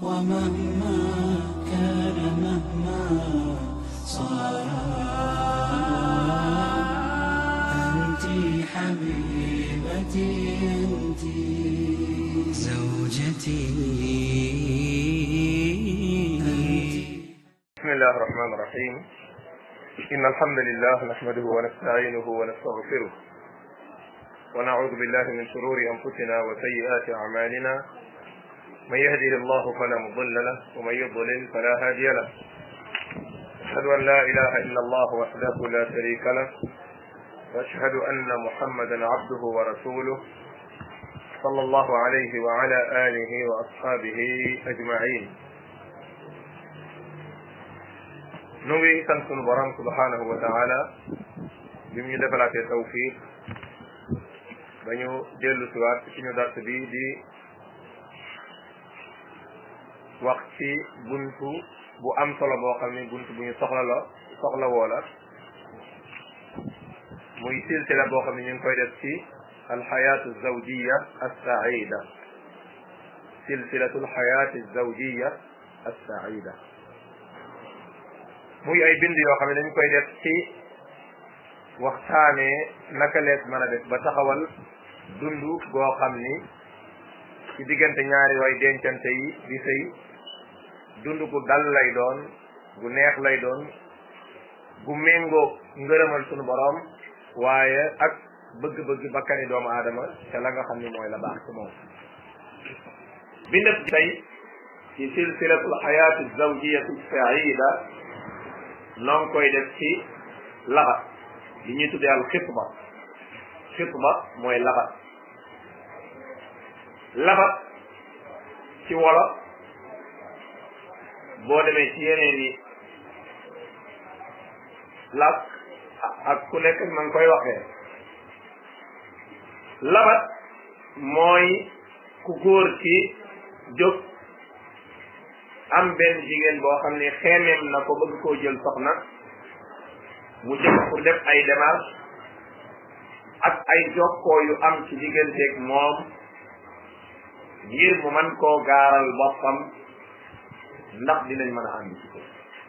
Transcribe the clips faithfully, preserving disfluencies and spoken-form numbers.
ومهما كان مهما صار أنت حبيبتي أنت زوجتي. بسم الله الرحمن الرحيم. إن الحمد لله نحمده ونستعينه ونستغفره ونعوذ بالله من شرور أنفسنا وسيئات أعمالنا. من يهده الله فلا مضل له ومن يضلل فلا هادي له. أشهد أن لا إله إلا الله وحده لا شريك له وأشهد أن محمدا عبده ورسوله صلى الله عليه وعلى آله وأصحابه أجمعين. nu ngi sant sunu borom subhanahu wa taala bi mu ñu defalaatee tawfiq ba ñu dellu siwaat ci ñu dars bi di wax ci buntu bu am solo boo xam ne buntu bu ñu soxla la soxla woo la muy silsila boo xam ne ñu ngi koy def ci alxayaatu zawjiya assaida silsilatu alxayaati zawjiya assaida muy ay bind yoo xam ne dañ koy def ci waxtaanee naka lees mën a def ba taxawal dund goo xam ni ci diggante ñaari way dencante yi di sëy dund gu dal lay doon gu neex lay doon gu méngoo ngërëmal sunu boroom waaye ak bëgg-bëgg bakkani doomu aadama te la nga xam ni mooy la baax ci moom. bindab tey ci silsilatul xayaati zawjiyati saida noo ngi koy def ci labat li ñuy tuddee al xitba. xitba mooy labat. labat ci wolof boo demee ci yeneen yi làkk ak ku nekk na nga koy waxee. labat mooy ku góor ki jóg am benn jigéen boo xam ne xeemeem na ko bëgg koo jël soxna mu jëm pour def ay démarche ak ay jokkoo yu am ci digganteeg moom ngir mu man koo gaaral boppam ndax dinañ mën a ànd ci ko.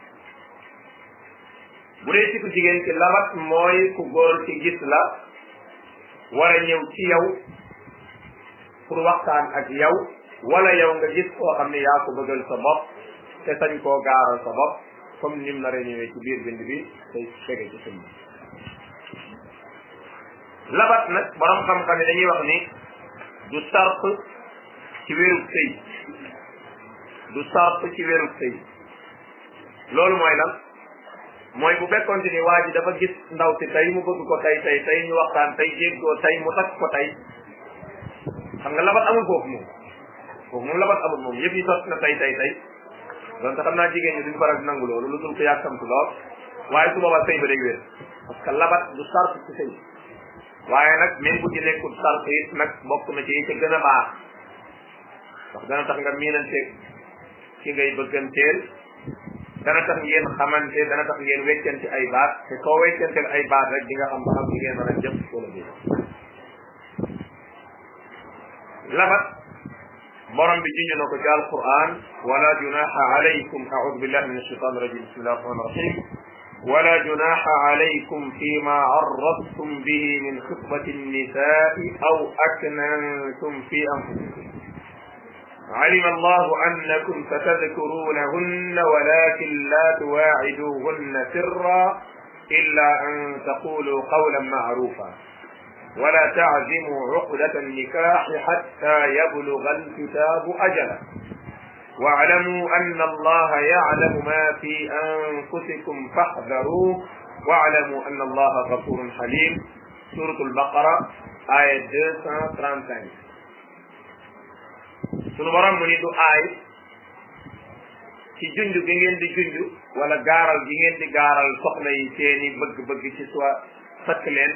bu dee ci ku jigéen ci labat mooy ku góor ci gis la war a ñëw ci yow pour waxtaan ak yow wala yow nga gis koo xam ne yaa ko bëggal sa bopp te sañ koo gaaral sa bopp comme nim na ñëwee ci biir bind bi tey fege ci sëñ bi. labat nag borom xam-xam yi dañuy wax ni du sart ci wérug sëy du sart ci wérug sëy loolu mooy lan mooy bu fekkoonte ni waa ji dafa gis ndaw si tey mu bëgg ko tey tey tey ñu waxtaan tey jéggoo tey mu takk ko tey xam nga labat amul foofu moom foofu moom labat amul moom yëpp yi sot na tey tey tey donte xam naa jigéen ñi duñ faral di nangu loolu lu dul ko yàkkamtu lool waaye su boobaa sëy ba day wér parce que labat du sart ci sëy waaye nag même bu ci nekkul sart it nag bokk na ci yi ca gën a baax ndax dana tax nga miinanteeg ki ngay bëgganteel dana tax ngeen xamante dana tax ngeen weccante ay baat te soo weccanteel ay baat rek di nga xam ba xam li ngeen mën a jëm wala bi labat borom bi junj na ko ci alquran wala junaha alaykum a'udhu billahi min ashaitan rajim bismillahi rahmani rahim wala junaha alaykum fima arradtum bihi min khitbati an-nisa'i aw aknantum fi anfusikum علم الله أنكم ستذكرونهن ولكن لا تواعدوهن سرا إلا أن تقولوا قولا معروفا ولا تعزموا عقدة النكاح حتى يبلغ الكتاب أجله واعلموا أن الله يعلم ما في أنفسكم فاحذروه واعلموا أن الله غفور حليم. سورة البقرة آية deux cent trente-cinq. sunu borom mu ni du aay ci junj gi ngeen di junj wala gaaral gi ngeen di gaaral soxna yi seeni bëgg-bëgg ci soit sakk leen.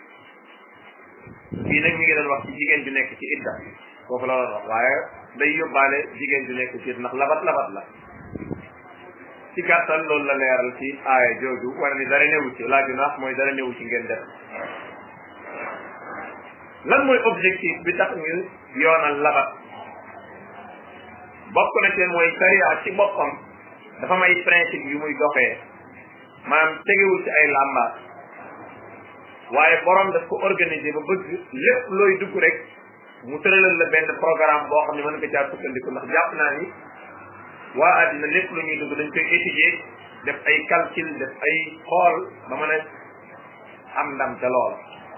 fii nag mi ngi doon wax ci jigéen ju nekk ci idda foofu la doon wax waaye day yóbbaale jigéen ju nekk ci ndax labat labat la ci gàttal loolu la leeral ci aaya jooju war ni dara newu ci laa junaax mooy dara newu ci ngeen def. lan mooy objectif bi tax ñu yoonal labat bokk na ci mooy sariya ci boppam dafa may principe yu muy doxee maanaam tegewul ci ay làmbaat waaye borom daf ko organiser ba bëgg lépp looy dugg rek mu tëralal la benn programme boo xam ne mën nga caa sukkandiku ndax jàpp naa ni waa àddina lépp lu ñuy dugg dañ koy étudier def ay calcul def ay xool ba mën a am ndam ca lool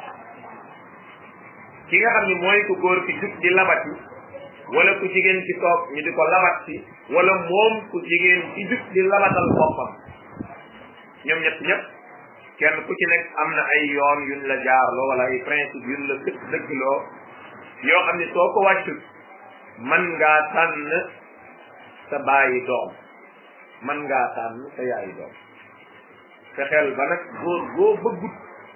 ki nga xam ni mooy ku góor ki jug di labati wala ku jigéen ci toog ñu di ko labat si wala moom ku jigéen ci jug di labatal boppam ñoom ñett ñëpp kenn ku ci nekk am na ay yoon yuñ la jaarloo wala ay principe yuñ la sëkk dëggloo yoo xam ni soo ko wàccut mën ngaa tànn sa bàyyi doom mën ngaa tànn sa yaayi doom fexeel ba nag góor goo bëggut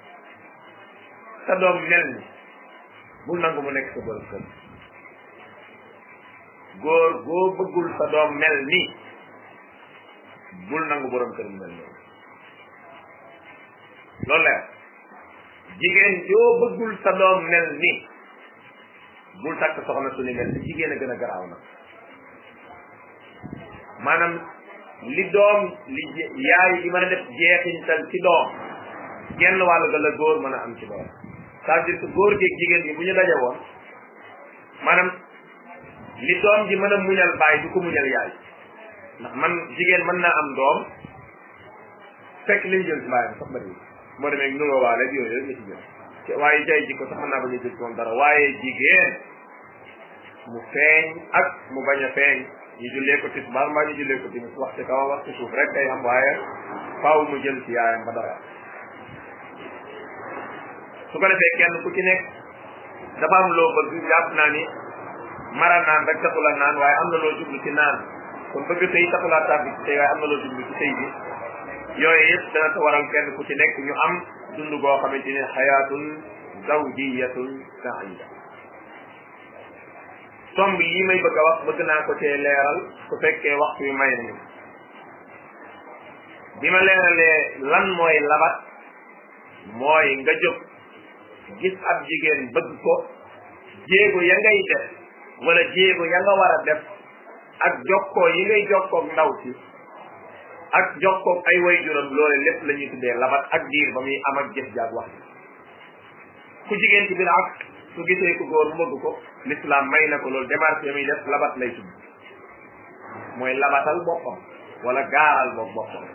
sa doom mel ni bul nangu mu nekk sa borom kër góor goo bëggul sa doom mel ni bul nangu borom kër mu mel noonu loolu la jigéen joo bëggul sa doom mel ni bul takk soxna su ni mel ni jigéen a gën a garaaw nag maanaam li doom li yaay di mën a def jeexintal ci doom genn wàll ga la góor mën a am ci doom c'est-à-dire que góor gi jigéen ñi bu ñu daje woon maanaam li doom ji mën a muñal baay du ko muñal yaay ndax man jigéen mën naa am doom fekk liñ jël ci baayam sax bari moo demee nuroo waale yooyu rek nga ci jël waaye jay ji ko sax mën naa bañ a jël ci moom dara waaye jigéen mu feeñ ak mu bañ a feeñ ñu jullee ko tisbaar mbaa ñu jullee ko timis wax ci kaw wax ci suuf rek day am waaye faaw mu jël ci yaayam ba dara su ko defee kenn ku ci nekk dafa am loo bëgg jàpp naa ni mara naan rek taxula naan waaye am na loo jublu ci naan kon bëgg tey taxulaa tàbbi ci tey waaye am na loo jublu ci tey bi yooyu yëpp dana ko waral kenn ku ci nekk ñu am dund goo xamante ni xayaatun zawjiyatun saida tomb yi may bëgg a wax bëgg naa ko cee leeral su fekkee waxtu wi may nañu bi ma leeralee lan mooy labat mooy nga jóg gis ab jigéen bëgg ko jéego ya ngay def wala jéego ya nga war a def ak jokkoo yi ngay jokkoog ndaw si ak jokkoog ay waajuram loole lépp la ñuy tuddee labat ak diir ba muy am ak jëf jaag wax ku jigéen ci biir ak su gisee ku góor mu bëgg ko l'islam may na ko loolu démarche muy def labat lay tudd mooy labatal boppam wala gaaral boog boppam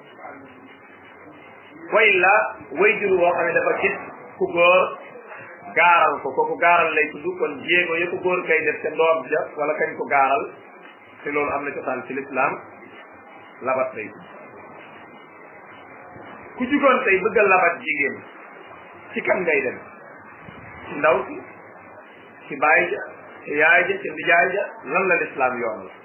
way la waajur woo xam ne dafa gis ku góor gaaral ko kooku gaaral lay tudd kon jéego ya ko góor kay def ca doom ja wala kañ ko gaaral te loolu am na cosaan ci l'islam labat lay tudd ku jugoon tey bëgg a labat jigéen ci kan ngay dem ci ndaw si ci baay ja ci yaay ja ci ndijaay ja lan la l'islam yoon la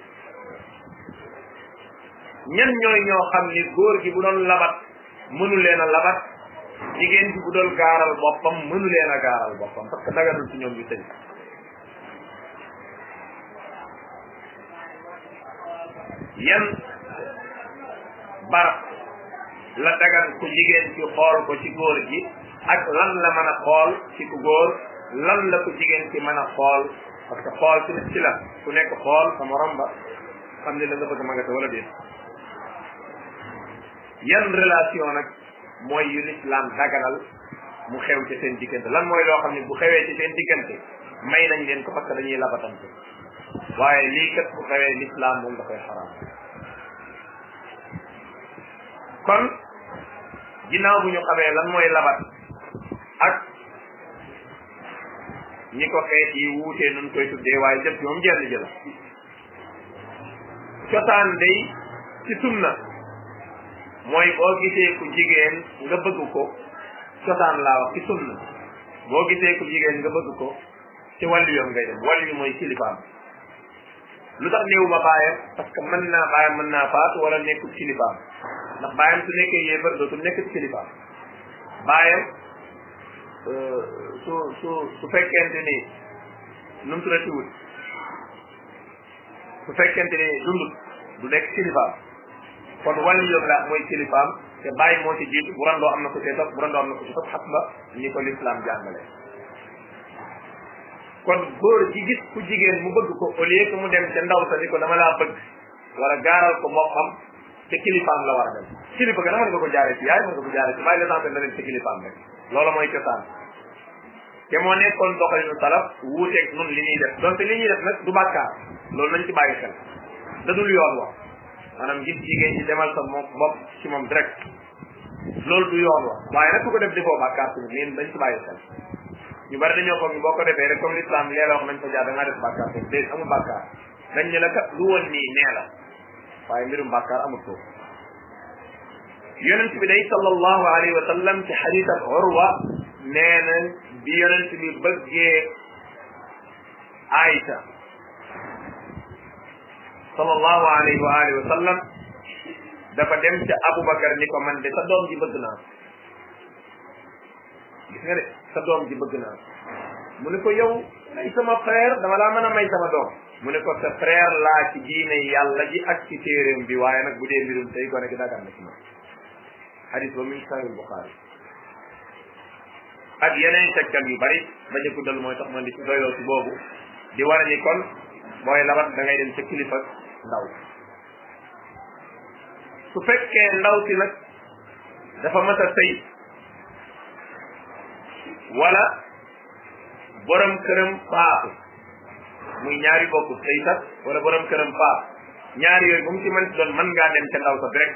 ñan ñooy ñoo xam ni góor gi bu doon labat mënu leen a labat jigéen bi bu doon gaaral boppam mënu leen a gaaral boppam parce que daganul ci ñoom ñu tëj yan barab la dagan ku jigéen ci xool ko ci góor gi ak lan la mën a xool ci ku góor lan la ko jigéen ci mën a xool parce que xool ci nit ci la ku nekk xool sa morom ba xam ne la nga bëgg ma nga te wala déet yan relation nag mooy yu l'islam daganal mu xew ci seen diggante lan mooy loo xam ne bu xewee ci seen diggante may nañ leen ko parce que dañuy labatante waaye lii kat bu xewee l'islam moom da koy xaraam kon ginnaaw bu ñu xamee lan mooy labat ak ñi ko xeet yi wuutee nun koy tuddee waaye jëpp moom jenn jëla cosaan day ci sunna mooy boo gisee ku jigéen nga bëgg ko cosaan laa wax ci sunna boo gisee ku jigéen nga bëgg ko ci wàllu yoon ngay dem wàllu yu mooy kilifaam lu tax néew ma baayam parce que mën naa baayam mën naa faatu wala nekkul kilifaam ndax baayam su nekkee yéefar dootul nekk kilifaam baayam su su su fekkente ni nu mu tuddati wut su fekkente ni dundut du nekk kilifaam kon wàllu yoon la mooy kilifaam te bàyyi moo ci jiitu bu randoo am na ko ci topp bu randoo am na ko ci topp xas ba ni ko l'islam jàngale kon góor ci gis ku jigéen mu bëgg ko au lieu que mu dem ca ndaw sa ni ko dama laa bëgg wala gaaral ko boppam te kilifaam la war a dem kilifa ga dama nga ko jaaree ci yaay mën nga ko jaaree ci bàyyi l'essentiel na dem ci kilifaam rek loolu mooy cosaan te moo nekkoon doxalinu salaf wuuteeg nun li ñuy def donte li ñuy def nag du bàkkaar loolu nañ ci bàyyi xel da dul yoon wax maanaam gis jigéen ñi demal sa moom bopp ci moom direct loolu du yoon wax waaye nag ku ko def defoo bàkkaar tamit leen dañ ci bàyyi xel ñu bari dañoo foog ni boo ko defee rek comme l'islam lee la wax nañ ko jaar da ngaa def bàkkaar tamit déet amul bàkkaar dañ ne la kat lu woon nii nee la waaye mbirum bàkkaar amul foofu yonent bi day sallallahu alayhi wa sallam ci xadis ak Urwa nee na bi yonent bi bëggee Aïcha sallallahu alayhi wa alihi wa sallam dafa dem ca Aboubacar ni ko man de sa doom ji bëgg naa gis nga de sa doom ji bëgg naa mu ne ko yow ay sama frère dama laa mën a may sama doom mu ne ko sa frère laa ci diine yàlla ji ak ci téeréem bi waaye nag bu dee mbirum tey gone gi dagan na ci moom hadis ba min sahih Bukhari ak yeneen tegtal yu bari bañ a guddal mooy tax man di ci doyloo ci boobu di war ni kon mooy labat da ngay dem ca kilifa ndaw su fekkee ndaw si nag dafa mat a sëy wala borom këram faatu muy ñaari bokku sëy sax wala borom këram faatu ñaari yooyu bu mu ci mën ci doon mën ngaa dem ca ndaw sa direct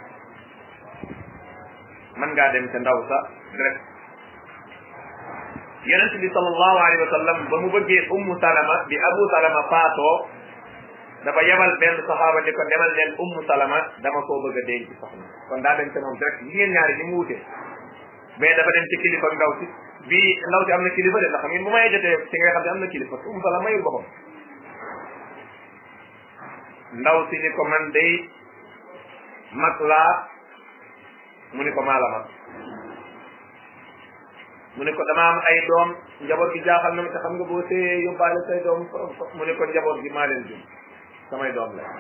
mën ngaa dem ca ndaw sa direct yonent bi sallallahu alayhi wa sallam ba mu bëggee ummu salama bi abu salama faatoo dafa yebal benn saxaaba ni ko demal leen ummu salama dama koo bëgg a denc soxna kon daa dem ca moom direct li ngeen ñaari ni mu wute mais dafa dem ci kilifa ndaw si bii ndaw si am na kilifa de ndax xam ngeen bu may jotee ci nga xam ne am na kilifa ummu salama mayul boppam ndaw si ni ko man day mag laa mu ni ko maa la mag mu ne ko dama am ay doom njaboot gi jaaxal na ma te xam nga boo see yóbbaale say doom mu ne ko njaboot gi maa leen jur samay doom la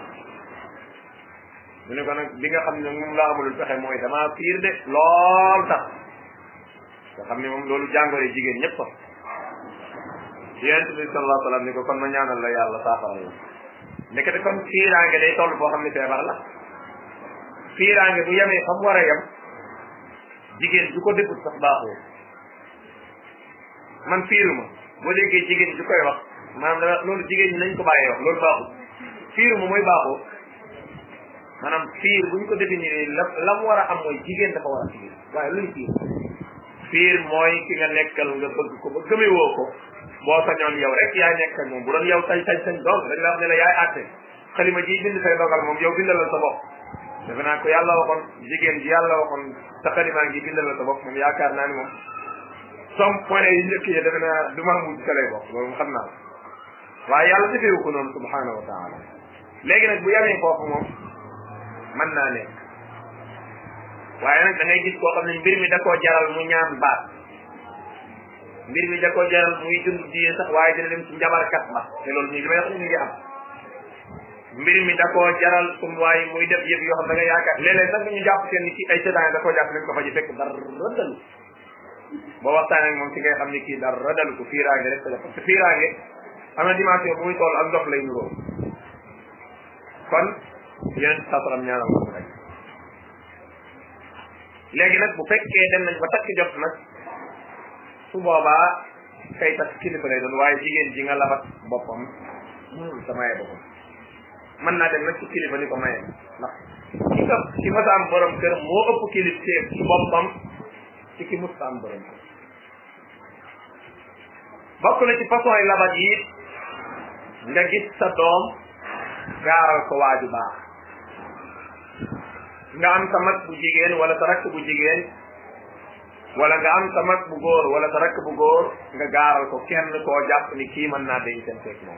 mu ne ko nag bi nga xam ne moom laa amulul pexe mooy damaa fiir de lool tax nga xam ne moom loolu jàngoro jigéen ñëpp ko yonent bi sallallahu alayhi wa sallam ni ko kon ma ñaanal la yàlla saafara la ndekete kon fiiraange day toll foo xam ne feebar la fiiraange bu yemee fa mu war a yem jigéen du ko defut sax baaxoo man fiiruma boo déggee jigéen du koy wax maanaam dama loolu jigéen ñi nañ ko bàyyee wax loolu baaxul fiiruma mooy baaxoo maanaam fiir buñ ko définir la la mu war a am mooy jigéen dafa war a fiir waaye luñ fiir fiir mooy ki nga nekkal nga bëgg ko ba gëmewoo ko boo sañoon yow rek yaay nekk ak moom bu doon yow sañ sañ sañ doon dañ la wax ne la yaay àtte xalima ji bind say dogal moom yow bindalal sa bopp defe naa ko yàlla waxoon jigéen ji yàlla waxoon sa xalimaa ngi bindalal sa bopp moom yaakaar naa ni moom som point yi njëkk yi defe naa du ma mujj ka lay bokk loolu mu xam naa waaye yàlla defeewu ko noonu subhanahu wa taala léegi nag bu yamee foofu moom mën naa nekk waaye nag da ngay gis koo xam ne mbir mi da koo jaral mu ñaan baat mbir mi da koo jaral muy dund diine sax waaye dina dem ci njabarkat ba te loolu nii li may wax ni ñu ngi am mbir mi da koo jaral sum waaye muy def yëpp yoo xam da nga yaakaar léeg-léeg nag ñu jàpp seen ni ci ay sédan da koo jàpp nañ ko fa ji fekk dara dalu boo waxtaanee ak moom ci ngay xam ni kii dara dalu ko fiiraange rek la parce que fiiraange am na dimension bu muy toll ak ndox lay nuroo kon yeneen sasaram ñaanal ko rek léegi nag bu fekkee dem nañ ba takk jot nag su boobaa kay takk kilifa lay doon waaye jigéen ji nga labat boppam sa maye boppam mën naa dem nag ci kilifa ni ko maye ndax ki ko ki ma sa am borom kër moo ëpp kilif teef ci boppam ci ki mus am borom kër bokk na ci façon yi labat yi nga gis sa doom gaaral ko waaju baax nga am sa mag bu jigéen wala sa rakk bu jigéen wala nga am sa mag bu góor wala sa rakk bu góor nga gaaral ko kenn koo jàpp ni kii mën naa dencanteeg moom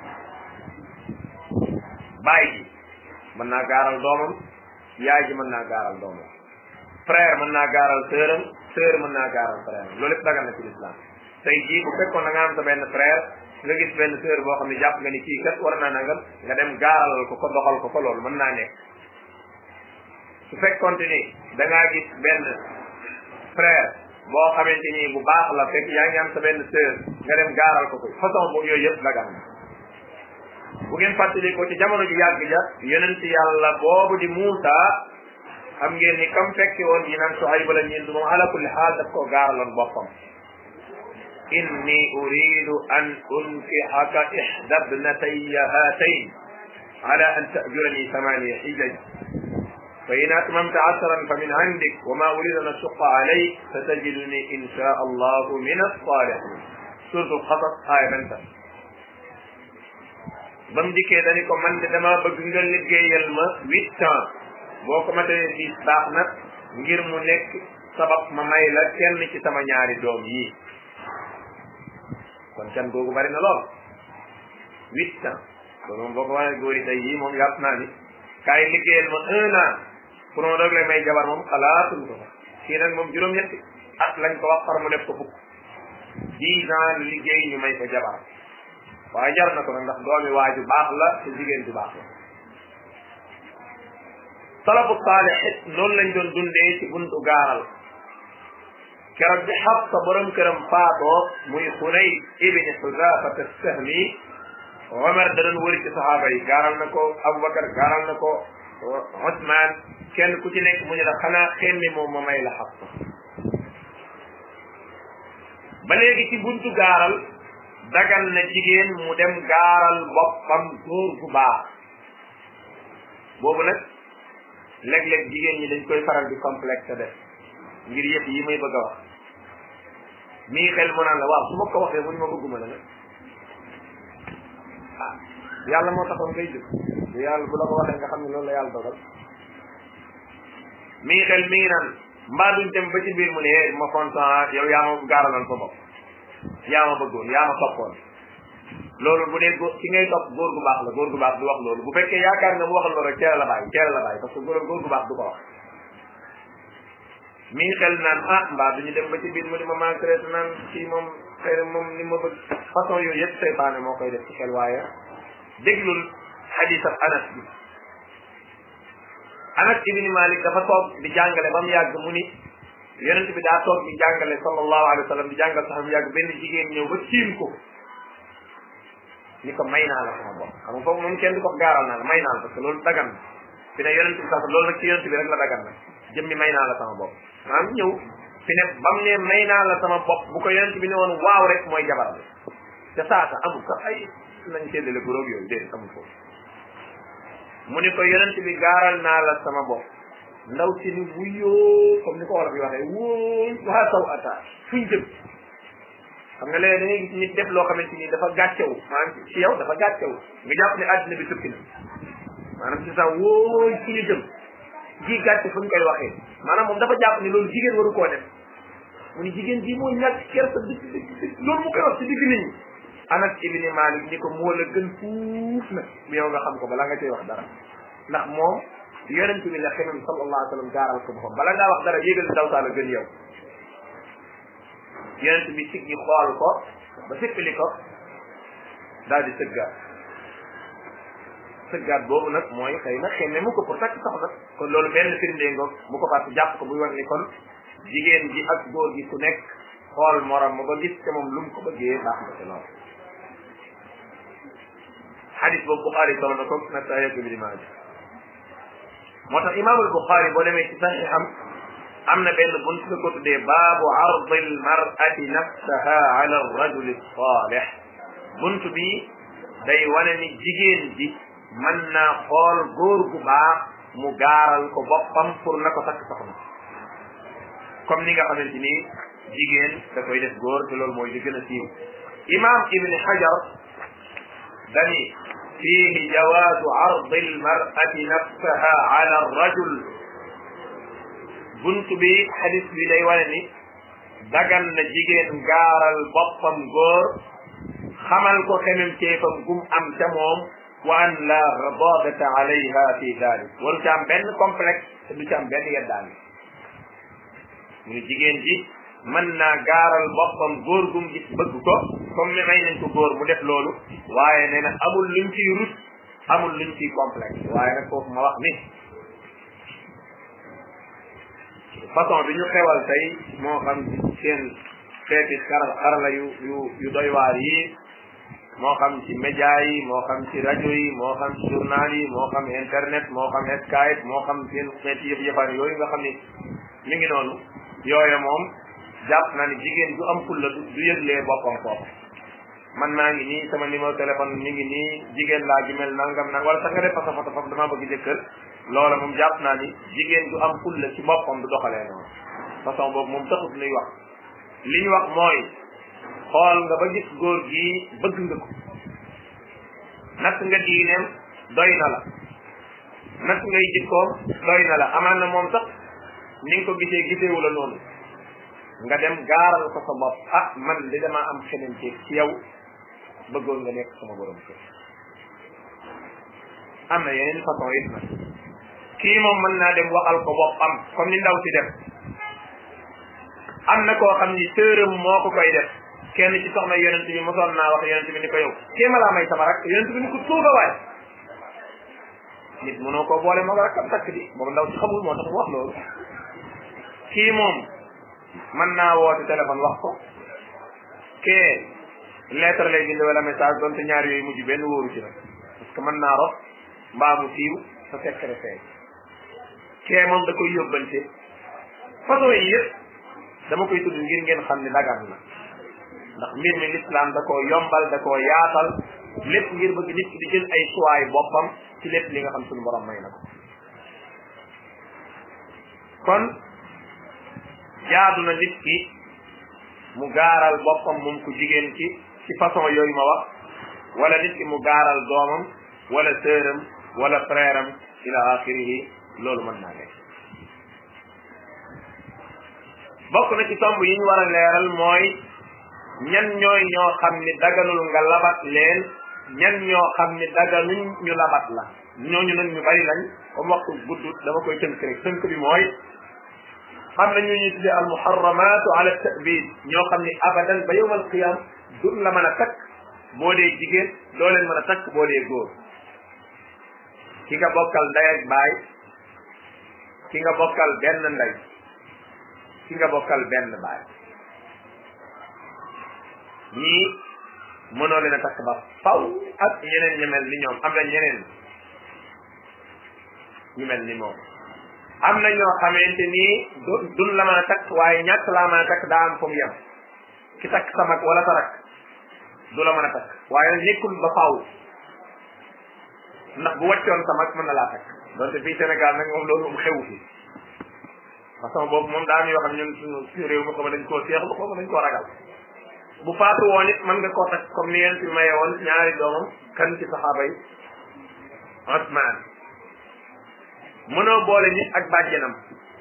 baay ji mën naa gaaral doomam yaay ji mën naa gaaral doomam frère mën naa gaaral sœuram sœur mën naa gaaral frère loolu lépp dagal na ci l'islam tey jii bu fekkoon da nga am sa benn frère nga gis benn sœur boo xam ne jàpp nga ni kii kat war naa nangal nga dem gaaral ko ko doxal ko ko loolu mën naa nekk su fekkoonte ni da ngaa gis benn frère boo xamante ni bu baax la fekk yaa ngi am sa benn sœur nga dem gaaral ko ko façon boobu yooyu yëpp dagan na bu ngeen fàttali ko ci jamono ji yàgg ja yonent yàlla boobu di Muusa xam ngeen ni kam fekke woon ñi naan Suhayb la ñeen du moom ala kulli xaal daf koo gaaraloon boppam inni uridu an unkihaka ihda ibnatayya hatayn ala an ta'jurani thamaniya hijaj فإن أتممت عشرا فمن عندك وما أريد أن أشق عليك ستجدني إن شاء الله من الصالحين سورة القصص آية بنتا bam dikkee dani ko man de dama bëgg nga liggéeyal ma huit ans boo ko matee dix baax na ngir mu nekk sabab ma may la kenn ci sama ñaari doom yi kon can googu bari na lool huit ans kon moom boo ko waxee góor yi tey yii moom yàpp naa ni kaay liggéeyal ma un an pour ma doog lay may jabar moom xalaatuñ ko fa kii nag moom juróom-ñetti at lañ ko wax far mu def ko fukk dix ans liggéey ñu may ko jabar waaye jar na ko nag ndax doomi waaju baax la te jigéen ju baax la salafu saalih it noonu lañ doon dundee ci buntu gaaral keroog bi Xafsa borom këram faatoo muy Xunay ibni Xuzaafata as-Sahmi Omar da doon wëri ci saxaaba yi gaaral na ko Abubakar gaaral na ko Usmaan kenn ku ci nekk mu ne la xanaa xemmi moom ma may la Xafsa ba léegi ci buntu gaaral dagal na jigéen mu dem gaaral boppam góor gu baax boobu nag léeg-léeg jigéen ñi dañ koy faral di complexe def ngir yëpp yi may bëgg a wax mii xel mu naan la waaw su ma ko waxee muñ ma bëgguma la nag ah yàlla moo taxoon ngay jëf bu yàlla bu la ko waxee nga xam ne loolu la yàlla dogal mii xel mi ngi naan mbaa duñ dem ba ci biir mu ne ma kontaan yow yaa ma gaaraloon sa bopp yaa ma bëggoon yaa ma toppoon loolu bu dee góor ki ngay topp góor gu baax la góor gu baax du wax loolu bu fekkee yaakaar nga mu waxal loolu rek teel la bàyyi teel la bàyyi parce que góor góor gu baax du ko wax mi ngi xel naan ah mbaa duñu dem ba ci biir mu di ma maltraité naan kii moom xëy na moom ni ma bëgg façon yooyu yëpp seytaane moo koy def ci xel waaye déglul hadis ab Anas bi Anas ibni Malik dafa toog di jàngale ba mu yàgg mu ni yonent bi daa toog di jàngale sallallahu alayhi wa sallam di jàngal sax mu yàgg benn jigéen ñëw ba tiim ko ni ko may naa la sama bopp xam nga foofu moom kenn du ko gaaral naa la may naa la parce que loolu dagan na fi ne yonent bi sax loolu nag ci yonent bi rek la dagan na jëmmi may naa la sama bopp maanaam ñëw fi ne bam ne may naa la sama bopp bu ko yonent bi ne woon waaw rek mooy jabar bi te saata amul sax ay nañ séddale góoróog yooyu déedéet amul foofu mu ni ko yonent bi gaaral naa la sama bopp ndaw si ni wuyoo comme ni ko wolof yi waxee wóoy waa saw ata fuñ jëm xam nga léegi da ngay gis nit def loo xamante ni dafa gàccewu maanaam ci yow dafa gàccewu nga jàpp ne àddina bi tukki na maanaam ci sax wóoy fu ñu jëm ji gàcce fu ñu koy waxee maanaam moom dafa jàpp ni loolu jigéen waru koo def mu ni jigéen bii moo ñàkk kersa dëgg dëgg dëgg loolu mu koy wax ci digg nit ñi Anas ibni Malik ni ko moo la gën fuuf nag bu yow nga xam ko balaa nga cay wax dara ndax moom yonent bi la xemam sallallahu alayhi wa sallam gaaral ko boppam bala ngaa wax dara yégal ndaw saa la gën yow yonent bi sig gi xool ko ba sippali ko daal di sëggaat sëggaat boobu nag mooy xëy na xemme mu ko pour takk soxna kon loolu benn firnde ngoog mu ko fàtte jàpp ko buy war ni kon jigéen ji ak góor gi ku nekk xool morom ma ba gis te moom lu mu ko bëggee baax na ci loolu xadis boobu Buxaari solo na ko na Sahih Ibn Maaja moo tax imaamul Buxaari boo demee ci saxiixam am na benn bunt nga ko tuddee baabu ardi almar'ati nafsaha ala arrajuli salih bunt bi day wane ni jigéen ji mën naa xool góor gu baax mu gaaral ko boppam pour na ko takk soxna comme ni nga xamante ni jigéen da koy def góor te loolu mooy li gën a siiw imam ibni Hajar dani fiihi jawaazu ardi almar'ati nafsaha ala arrajul bunt bi xadis bi day wane ni dagan na jigéen gaaral boppam góor xamal ko xemem teefam gum am ca moom wa an la radadata alayha fi dalik waru ci am benn complexe te du ci am benn yeddaange mu ne jigéen ji mën naa gaaral boppam góor gum gis bëgg ko comme ni may nañ ko góor mu def loolu waaye nee na amul luñ ciy rut amul luñ ciy complexe waaye nag foofu ma wax ni façon bi ñu xewal tey moo xam seen xeeti xarala xarala yu yu yu doy waar yi moo xam ci média yi moo xam ci rajo yi moo xam ci journal yi moo xam internet moo xam Skype moo xam seen xeeti yëf yëfaan yooyu nga xam ni mi ngi noonu yooyu moom jàpp naa ni jigéen du am fulla du yëglee boppam foofu man maa ngi nii sama numéro téléphone mi ngi nii jigéen laa ji mel nangam nang wala sax nga def photo photo foofu damaa bëgg jëkkër loola moom jàpp naa ni jigéen du am fulla ci boppam du doxalee noonu façon boobu moom taxut nuy wax li ñu wax mooy xool nga ba gis góor gi bëgg nga ko natt nga diineem doy na la natt ngay jikkoom doy na la amaan na moom sax ni nga ko gisee giseewu la noonu nga dem gaaral ko sa bopp ah man li damaa am xeneen ci ci yow bëggoon nga nekk sama borom kër am na yeneen façon it nag kii moom mën naa dem waxal ko boppam comme ni ndaw si def am na koo xam ni tërëm moo ko koy def kenn ci soxna yonent bi mosoon naa wax yonent bi ni ko yow kéema laa may sama rak yonent bi ni ko tuuba waay nit mënoo koo boole moo ko rek am takk di boobu ndaw si xamul moo tax mu wax loolu kii moom mën naa woote téléphone wax ko kee lettre lay bind wala message donte ñaar yooyu mujj benn wóoru ci nag parce que mën naa rox mbaa mu siiw sa secret feeñ kee moom da koy yóbbante façon yi yëpp dama koy tudd ngir ngeen xam ne dagan na ndax mbir mi l'islam da koo yombal da koo yaatal lépp ngir bëgg nit ki di jël ay choix boppam ci lépp li nga xam suñu borom may na ko kon jaadu na nit ki mu gaaral boppam moom ku jigéen ci ci façon yooyu ma wax wala nit ki mu gaaral doomam wala sëram wala frère am ila axirihi loolu mën naa nekk bokk na ci tomb yi ñu war a leeral mooy ñan ñooy ñoo xam ni daganul nga labat leen ñan ñoo xam ni daganuñ ñu labat la ñooñu nag ñu bari lañ comme waxtu gudd dama koy tënk rek tënk bi mooy xam na ñu ñu tuddee al muharramatu ala ta'bid ñoo xam ni abadan ba yawmal qiyam duñ la mën a takk boo dee jigéen doo leen mën a takk boo dee góor ki nga bokkal ndey ak baay ki nga bokkal benn ndey ki nga bokkal benn baay ñii mënoo leen a takk ba faw ak ñeneen ñu mel ni ñoom am na ñeneen ñu mel ni moom am na ñoo xamante ni duñ la mën a takk waaye ñàkk laa mën a takk daa am fu mu yem ki takk sa mag wala sa rak du la mën a takk waaye nekkul ba faw ndax bu wàccoon sa mag mën na laa takk donte fii Sénégal nag moom loolu moom xewu fi façon boobu moom daa am yoo xam ñun suñu suñu réew mi ko dañ koo seexlu ko dañ koo ragal bu faatu woon it mën nga koo takk comme ni yéen fi maye woon ñaari doomam kan ci saxaaba yi Usmaan mënoo boole nit ak bàjjenam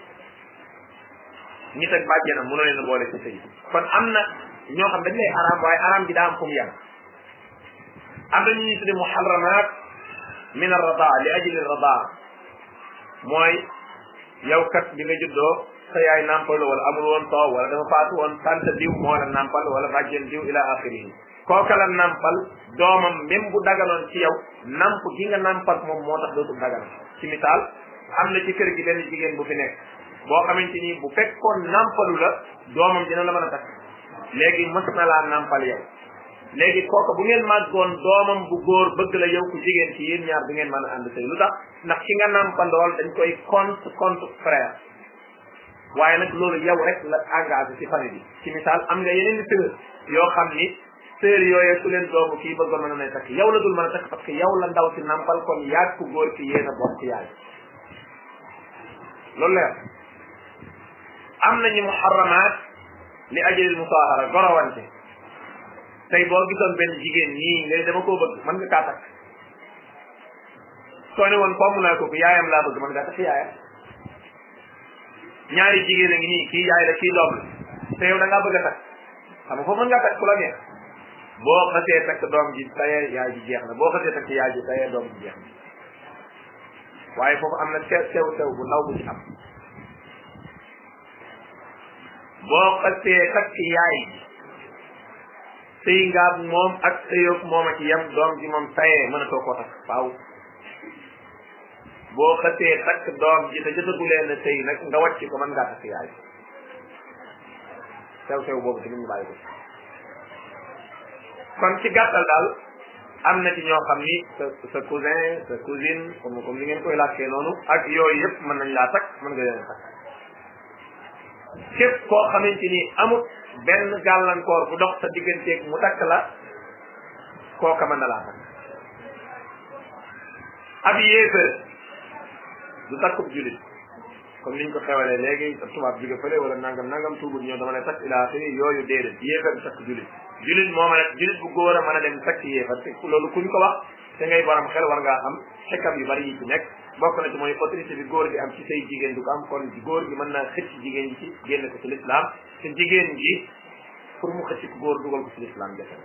nit ak bàjjenam mënoo leen a boole ci sëy kon am na ñoo xam dañ lay araam waaye araam bi daa am fu mu yem am na ñu ñuy tudde muharramat min ar-radaa li ajli ar-radaa mooy yow kat bi nga juddoo sa yaay nampal wala amul woon soow wala dafa faatu woon sant diw moo la nampal wala bàjjen diw ila axirihi kooka la nampal doomam même bu daganoon ci yow namp gi nga nampal moom moo tax dootul dagan ci misaal am na ci kër gi benn jigéen bu fi nekk boo xamante ni bu fekkoon nampalu la doomam dina la mën a takk léegi mës na laa nampal yow léegi kooka bu ngeen màggoon doomam bu góor bëgg la yow ku jigéen ci yéen ñaar du ngeen mën a ànd tey lu tax ndax ki nga nampandool dañ koy compte compte frère waaye nag loolu yow rek la engagé ci famille bi ci misaal am nga yeneen i sœur yoo xam ni sœur yooyu su leen doomu kii bëggoon mën a nay takk yow la dul mën a takk parce que yow la ndaw si nampal kon yaag ku góor ki yéen a bokk yaay loolu leer am nañu muharramat li ajlil musaahara gorowante tey boo gisoon benn jigéen nii nga dama koo bëgg mën nga kaa takk soo ne woon fomm naa ko ko yaayam laa bëgg mën ngaa takk yaayam ñaari jigéen a ngi nii kii yaay la kii doom la te yow da ngaa bëgg a takk xam nga foofu mën ngaa takk ku la neex boo xasee takk doom ji tayee yaay ji jeex na boo xasee takk yaay ji tayee doom ji jeex na waaye foofu am na sew sew sew bu ndaw bu ci am boo xasee takk yaay ji sëy ngaab moom ak sëyoog moom a ci yem doom ji moom tayee mënatoo koo takk faaw boo xasee takk doom ji te jotagu leen a sëy nag nga wàcc ko mën ngaa takk yaay sew sew boobu tamit ñu bàyyi ko kon ci gàttal daal am na ci ñoo xam ni sa sa cousin sa cousine comme comme ni ngeen koy làkkee noonu ak yooyu yëpp mën nañ laa takk mën nga leen takk képp koo xamante ni amut benn gàllankoor bu dox sa digganteeg mu takk la kooka mën na laa takk ab yéefar du takkub julit comme niñ ko xewalee léegi tubaab jóge fële wala nangam nangam tuubut ñoo dama ne takk ilaa xëy yooyu déedéet yéefar du takk julit julit moo mën a julit bu góor a mën a dem takk yéefar te loolu kuñ ko wax te ngay borom xel war ngaa xam xekkam yu bari yi ci nekk bokk na ci mooy autorité bi góor gi am ci say jigéen du ko am kon góor gi mën naa xëcc jigéen ji ci génn ko ci l'islam te jigéen ji pour mu xëcc ko góor dugal ko ci l'islam jafe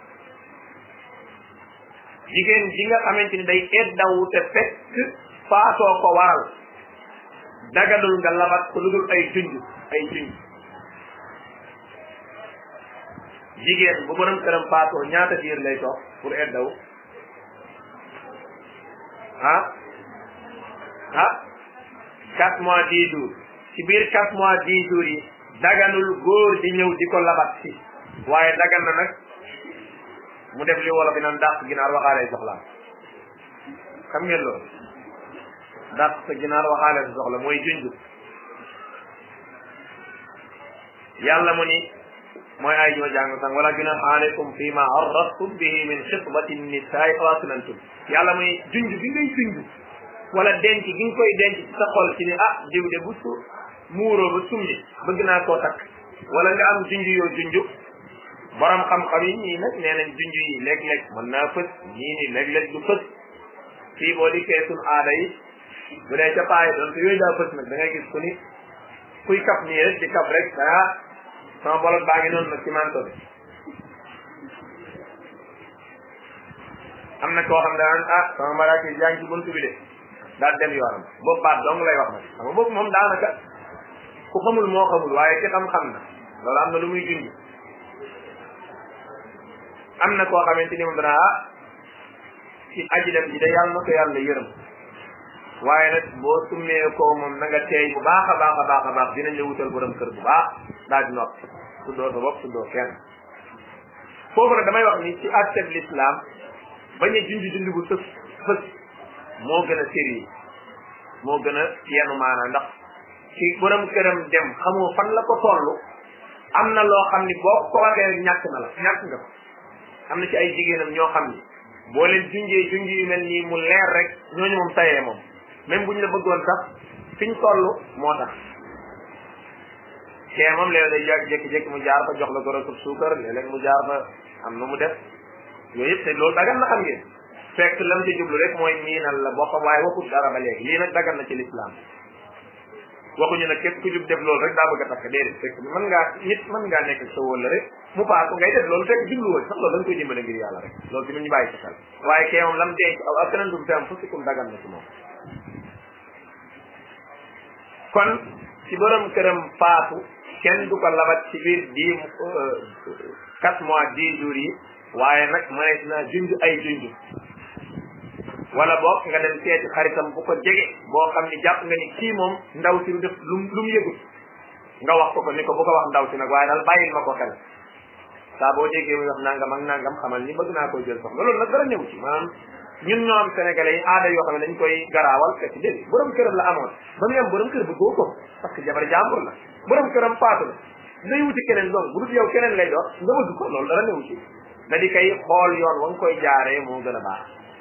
jigéen ji nga xamante ni day eddawu te fekk faatoo ko waral dagadul nga labat ko lu dul ay junj ay junj jigéen bu borom këram faatoo ñaata diir lay toog pour eddawu ah ah quatre mois dix jours ci biir quatre mois dix jours yi daganul góor di ñëw di ko labat si waaye dagan na nag mu def li wolof bi naan dàq ginaar waxaale soxla xam ngeen loolu dàq sa ginaar waxaale sa soxla mooy junj yàlla mu ni mooy ay ñoo jàng sang wala junaha alaykum fi ma arrastum bihi min xitbati nisaai aw asnantum yàlla muy junj bi ngay junj wala denc gi nga koy denc ci sa xol ci ni ah diw de bu su muuroo ba summi bëgg naa koo takk wala nga am junj yoo junj borom xam-xam yi ñii nag nee nañ junj yi léeg-léeg mën naa fës ñii ni léeg-léeg du fës fii boo di keesul aada yi bu dee ca paayi doon te yooyu daa fës nag da ngay gis ku ni kuy kap nii rek di kap rek ah sama bolot baa ngi noonu nag ci manto bi am na koo xam ne daan ah sama maraaki yaa ngi ci buntu bi de daal dem yoonam boobu baat dong lay wax nag xam nga boobu moom daanaka ku xamul moo xamul waaye ki xam-xam na loolu am na lu muy junj am na koo xamante ni moom dana ah ci aji dem ji de yàlla na ko yàlla yërëm waaye nag boo summee ko moom na nga teey bu baax a baax a baax a baax dinañ la wutal borom kër bu baax daal di noppi tuddoo sa bopp tuddoo kenn foofu nag damay wax ni ci atteb l'islam bañ a junj junj bu sës fës moo gën a sérieux moo gën a yenn maana ndax ci borom këram dem xamoo fan la ko toll am na loo xam ni boo ko waxee rek ñàkk na la ñàkk nga ko am na ci ay jigéenam ñoo xam ni boo leen junjee junj yu mel nii mu leer rek ñooñu moom sayee moom même buñ la bëggoon sax fiñ toll moo tax kee moom léeg day jàkk jékki-jékki mu jaar fa jox la goro sub suukar léeg-léeg mu jaar fa am na mu def yooyu yëpp te loolu dagan na xam ngeen fekk lam ci jublu rek mooy miinal la boppam waaye waxut dara ba léegi lii nag dagan na ci l'islam waxuñu nag képp ku jub def loolu rek daa bëgg a takk déedéet fekk mën ngaa nit mën ngaa nekk sa wólla rek mu paas ngay def loolu fekk jubluwoo sax loolu da nga koy dimbale ngir yàlla rek loolu tamit ñu bàyyi ci xel waaye kee moom lam denc aw askanandum fi am fusikum dagan na ci moom kon ci borom këram faatu kenn du ko labat ci biir dix quatre mois dix jours yi waaye nag mënees naa junj ay junj wala boog nga dem seeti xaritam bu ko jege boo xam ni jàpp nga ni kii moom ndaw si lu def lu lu mu yëgut nga wax ko ko ni ko bu ko wax ndaw si nag waaye daal bàyyil ma ko xel saa boo déggee muy wax nangam ak nangam xamal ni bëgg naa koy jël soxla loolu nag dara ñëw ci maanaam ñun ñoo am sénégalais yi aada yoo xam ne dañ koy garaawal fekk déedéet borom këram la amoon ba muy am borom kër bëggoo ko parce que jabar jàmbur la borom këram faatu la day wuti keneen donc bu dul yow keneen lay doon nga bëgg ko loolu dara ñëw ci da di koy xool yoon wa nga koy jaaree moo gën a baax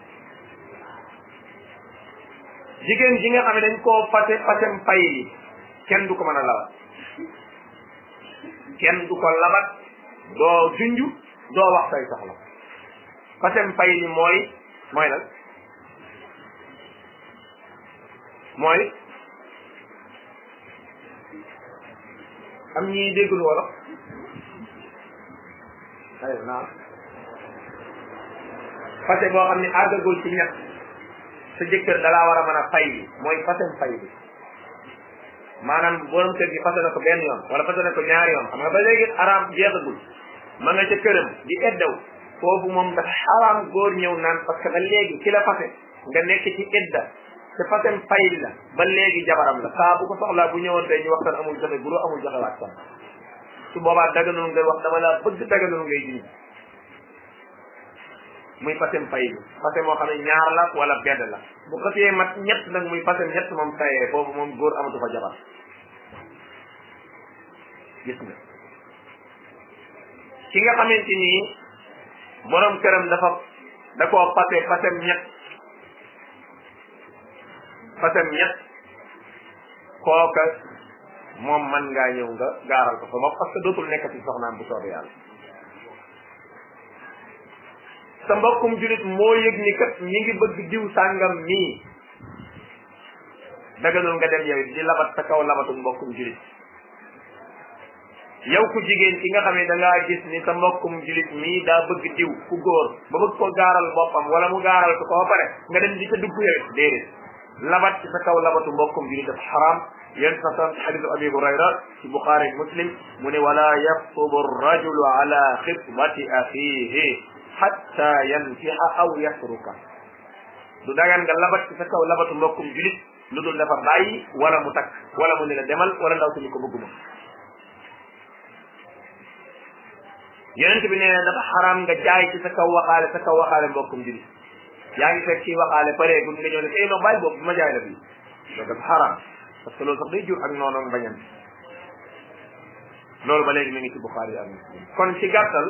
jigéen ji nga xam ne dañ koo fase fasem pay yi kenn du ko mën a labat kenn du ko labat doo junju doo wax say soxla fasem pay yi mooy mooy nag mooy am ñi déggul wolof ay naa fase boo xam ne àggagul ci ñett sa jëkkër dalaa war a mën a fay bi mooy fasem fay bi maanaam borom kër gi fase na ko benn yoon wala fase na ko ñaari yoon xam nga ba léegi araam jeexagul ma nga ca këram di eddaw foofu moom dafa xaraam góor ñëw naan parce que ba léegi ki la fase nga nekk ci edda te fasem fay la ba léegi jabaram la saa bu ko soxlaa bu ñëwoon tey ñu waxtaan amul joxe guro amul joxe waat sax su boobaa daganul ngay wax dama laa bëgg daganul ngay dindi muy fasem fay bi fase moo xam ne ñaar la wala bedd la bu xësee mat ñett nag muy fasem ñett moom tayee foofu moom góor amatu fa jabar gis nga ki nga xamante ni borom këram dafa da koo fase fasem ñett fasem ñett kooka moom man ngaa ñëw nga gaaral ko fa moom parce que dootul nekk ci soxnaam bu soobee yàlla sa mbokkum julit moo yëg ni kat ñi ngi bëgg diw sàngam nii daganul nga dem yow di labat sa kaw labatu mbokkum julit yow ku jigéen ki nga xam ne da ngaa gis ni sa mbokkum julit mii daa bëgg diw ku góor ba bëgg ko gaaral boppam wala mu gaaral ko ko ba pare nga dem di ca dugg yow déedéet labat ci sa kaw labatu mbokkum julit dafa xaraam yéen sa sant xadisu abi hurayra ci buxaari muslim mu ne wala yaxtubu rajulu ala xitbati axihi hatta yanfiha aw yatruka du dagan nga labat ci sa kaw labatu mbokkum julit lu dul dafa bàyyi wala mu takk wala mu ne la demal wala ndaw si ni ko bëgguma yonent bi nee na dafa xaraam nga jaay ci sa kaw waxaale sa kaw waxaale mbokkum julit yaa ngi fekk kii waxaale pare bu nga ñëw ne eh non bàyyi boobu ma jaay la bii loolu dafa xaraam parce que loolu sax day jur ak noonu ak bañan loolu ba léegi mi ngi ci Buxaari ak Muslim kon ci gàttal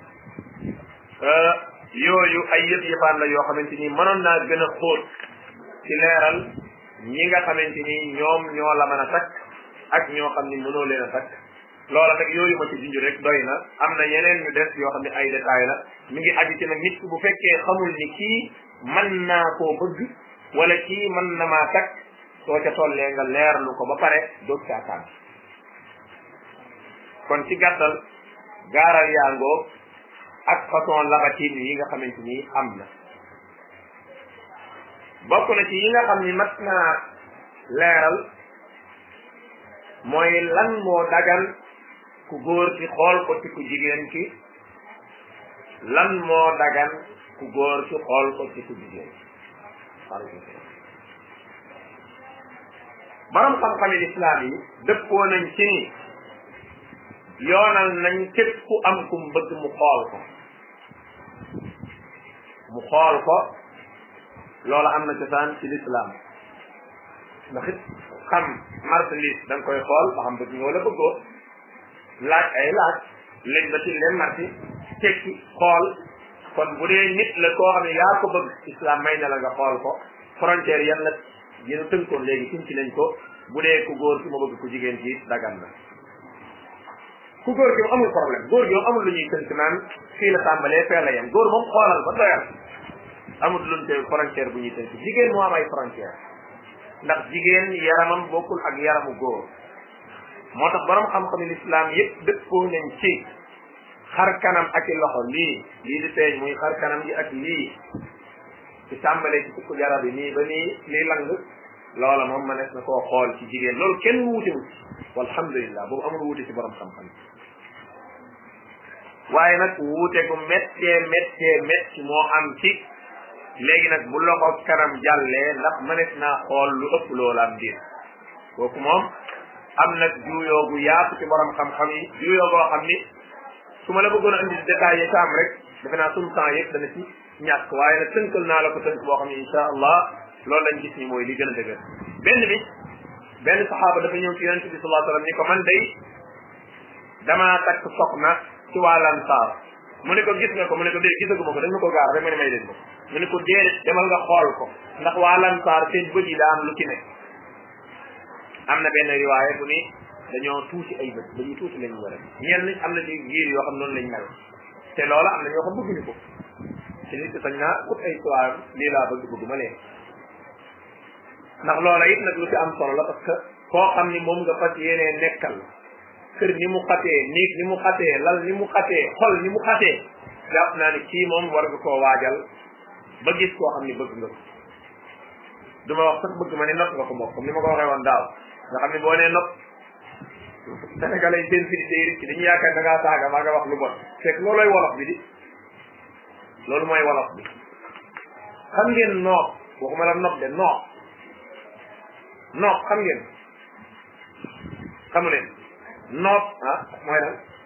yooyu ay yëpp yëppaan la yoo xamante ni mënoon naa gën a xóot ci leeral ñi nga xamante ni ñoom ñoo la mën a takk ak ñoo xam ni mënoo leen a takk loola nag yooyu ma ci junj rek doy na am na yeneen ñu des yoo xam ne ay détails la mi ngi aju ci nag nit ki bu fekkee xamul ni kii mën naa koo bëgg wala kii mën na maa takk soo ca tollee nga leerlu ko ba pare doog caa tànn kon ci gàttal gaaral yaangoo ak façon labatin yi nga xamante ni am na bokk na ci yi nga xam ni mat naa leeral mooy lan moo dagan ku góor ki xool ko ci ku jigéen ki lan moo dagan ku góor ki xool ko ci ku jigéen ki borom xam-xami lislaam yi dëppoo nañ ci ni yoonal nañ képp ku am kum bëgg mu xool ko mu xool ko loola am na cosaan ci lislaam ndax it xam marchandise da nga koy xool ba xam bëgg nga wala bëggoo laaj ay laaj léegi ba ci leen marché tekki xool kon bu dee nit la koo xam ne yaa ko bëgg islam may na la nga xool ko frontière yan la yéen tënkoon léegi suñ ci nañ ko bu dee ku góor ki ma bëgg ku jigéen ci dagan na ku góor gi moom amul problème góor gi moom amul lu ñuy tënk naan fii la tàmbalee fee la yem góor moom xoolal ba doyal amul luñ te frontière bu ñuy tënk jigéen moo am ay frontière ndax jigéen yaramam bokkul ak yaramu góor moo tax borom xam-xam l'islam yëpp dëppoo nañ ci xar kanam ak i loxo lii lii di feeñ muy xar kanam gi ak lii ci tàmbalee ci sukku jarab yi nii ba nii lii lang loola moom ma nekk na koo xool ci jigéen loolu kenn wuute wu ci walhamdulillah boobu amul wuute ci borom xam-xam waaye nag wuute gu méttee méttee métti moo am ci léegi nag bu loxo kanam jàllee ndax mënees naa xool lu ëpp loola am biir kooku moom am nag juuyoo gu yaatu ci borom xam-xam yi juuyoo goo xam ni su ma la bëggoon a indi détails yi am rek defe naa suñu temps yëpp dana ci ñàkk waaye nag tënkal naa la ko tënk boo xam ne insha allah loolu lañ gis ni mooy li gën a dëgër benn bi benn saxaaba dafa ñëw ci yonente bi sallallahu alayhi wasallam ni ko man day damaa takk soxna ci waa Ansaar mu ne ko gis nga ko mu ne ko déedéet gisaguma ko dañ ma ko gaar rek ma ne may leen ko mu ne ko déedéet demal nga xool ko ndax waa Ansaar seen bët yi daa am lu ci nekk am na benn riwaaya bu ni dañoo tuuti ay bët ba ñu tuuti lañ war a ñenn am na ci giir yoo xam noonu lañ mel te loola am na ñoo xam bëgguñu ko te nit sañ naa ut ay soir lii laa bëgg bëgg ma leen ndax loola it nag lu ci am solo la parce que koo xam ni moom nga fas yéenee nekkal kër ni mu xatee niit ni mu xatee lal ni mu xatee xol ni mu xatee jàpp naa ni kii moom war nga koo waajal ba gis koo xam ni bëgg nga ko du ma wax sax bëgg ma ne nopp nga ko moom comme ni ma ko waxee woon daaw nga xam ni boo nee nopp sénégalais seen fii day ricc dañu yaakaar da ngaa saaga maa nga wax lu bon fekk loolooy wolof bi di loolu mooy wolof bi xam ngeen nopp waxuma la nopp de nopp nopp xam ngeen xamu leen nopp ah mooy lan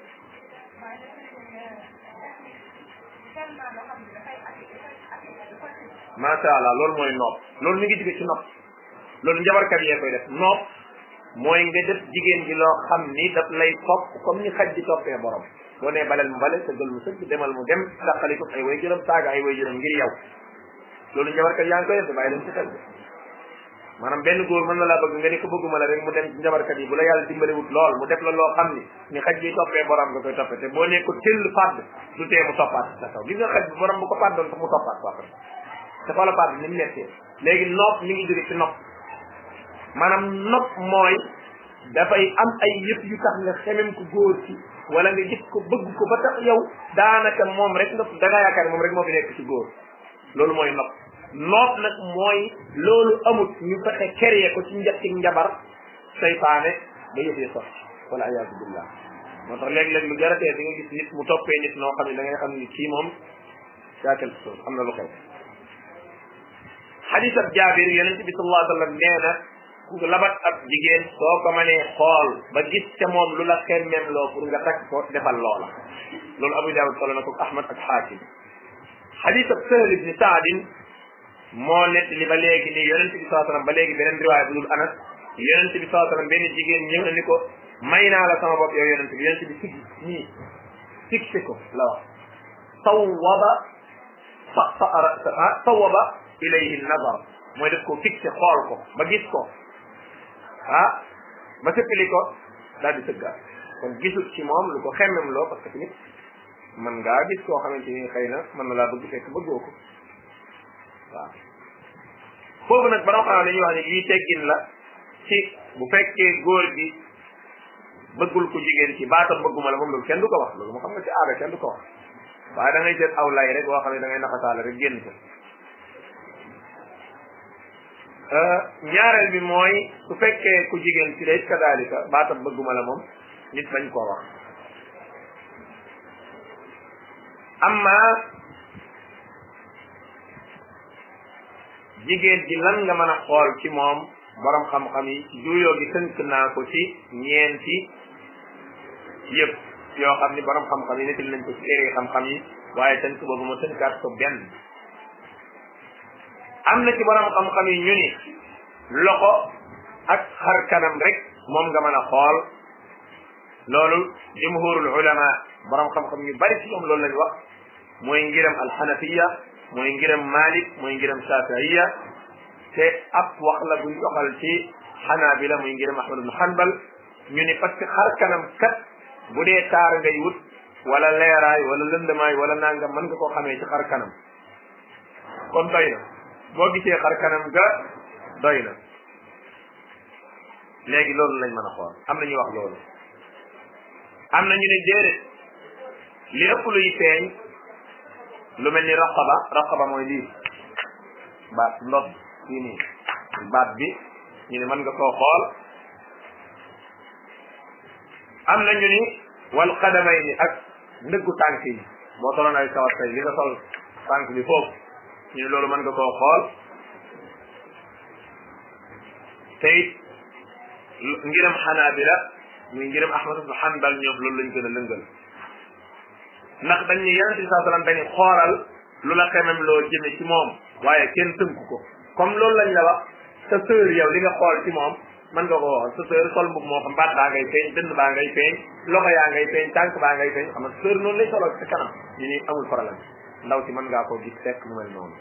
macha allah loolu mooy nopp loolu mi ngi jóge ci nopp loolu njabarkat yee koy def nopp mooy nga def jigéen ji loo xam ni daf lay topp comme ni xaj di toppee borom boo nee balel mu bale sëggal mu sëgg demal mu dem dàqali ko ay way jërëm saaga ay way jërëm ngir yow loolu njabarkat yaa ngi koy def da bàyyi leen ci xel maanaam benn góor mën na laa bëgg nga ni ko bëgguma la rek mu dem ci njabarkat yi bu la yàlla dimbaliwut lool mu def la loo xam ni ni xaj bi toppee borom nga koy toppee te boo nee ko tëll fàdd du tee mu toppaat sa kaw gis nga xaj bi borom bu ko fàddoon sax mu toppaat ko après te fa la fàdd ni mu nekkee léegi nopp mi ngi jóge ci nopp maanaam nopp mooy dafay am ay yëpp yu tax nga xemem ko góor ci wala nga gis ko bëgg ko ba tax yow daanaka moom rek nga da nga yaakaar moom rek moo fi nekk ci góor loolu mooy nopp nopp nag mooy loolu amut ñu fexe créer ko ci njëkk njabar saytaane ba yëf yi sotti wala ayaatu billah moo tax léeg-léeg lu jaratee di nga gis nit mu toppee nit noo xam ne da ngay xam ni kii moom yaa quelque chose am na lu xew xadis ab jaabir yonent bi sallallahu alayhi wa sallam nee na ku labat ab jigéen soo ko mënee xool ba gis ca moom lu la xemmem loo pour nga takk ko defal loola loolu Abu Daawud solo na ko Ahmad ak Xaakim xadis ab Sahl ibni Saadin moo nett li ba léegi nii yonent bi sallallahu alayhi wa sallam ba léegi beneen riwaaya bu dul Anas yonent bi sallallahu alayhi wa sallam benn jigéen ñëw na ni ko may naa la sama bopp yow yonent bi yonent bi siggi nii fixé ko la wax sawwaba fa fa sawwaba ilayhi nazar mooy def ko fixé xool ko ba gis ko ah ba sëppali ko daal di sëggaat kon gisul ci moom lu ko xemmem loo parce que tamit mën ngaa gis koo xamante ni xëy na mën na laa bëgg fekk bëggoo ko waaw foofu nag ba xam ne dañuy wax ne lii teggin la ci bu fekkee góor gi bëggul ko jigéen ci baatam bëgguma la moom loolu kenn du ko wax loolu moo xam nga ci aada kenn du ko wax waaye da ngay jël aw lay rek boo xam ne da ngay naxataale rek génn ko ñaareel bi mooy su fekkee ku jigéen ci day kadaalika baatam bëgguma la moom nit bañ koo wax amma jigéen ji lan nga mën a xool ci moom borom xam-xam yi juyoo gi tënk naa ko ci ñeenti yëpp yoo xam ni borom xam-xam yi nettali nañ ko ci téere xam-xam yi waaye tënk boobu ma tënkaat ko benn am na ci borom xam-xam yi ñu ni loxo ak xar kanam rek moom nga mën a xool loolu jumhurul ulama borom xam-xam yu bari ci ñoom loolu lañ wax mooy ngiram alxanafiya mooy ngiram malik mooy ngiram shafiiya te ab wax la buñ doxal ci xanaabila muy ngiram ahmad ibn hanbal ñu ni parce que xar kanam kat bu dee taar ngay wut wala leeraay wala lëndamaay wala nangam mën nga koo xamee ci xar kanam kon doy na boo gisee xar kanam ga doy na léegi loolu lañ mën a xool am na ñu wax loolu am na ñu ne déedéet li ëpp luy feeñ lu mel ni raqaba raqaba mooy lii baat ndox fii nii baat bi ñu ne mën nga koo xool am na ñu ni wal qadamay ni ak ndëggu tànk yi boo soloon ay kawat tey li nga sol tànk bi foofu ñu ne loolu mën nga koo xool te it ngiram xanaabila muy ngiram ahmad ibn hanbal ñoom loolu lañ gën a lëngal ndax dañ ne yonente bi saa sallam dañu xoolal lu la xemem loo jëme ci moom waaye kenn tënk ko comme loolu lañ la wax sa sœur yow li nga xool ci moom mën nga ko waxal sa sœur sol mbub moo xam baat baa ngay feeñ dënd baa ngay feeñ loxo yaa ngay feeñ tànk baa ngay feeñ xam nga sœur noonu lay soloo ci kanam ñu ni amul problème ndaw si mën ngaa koo gis fekk mu mel noonu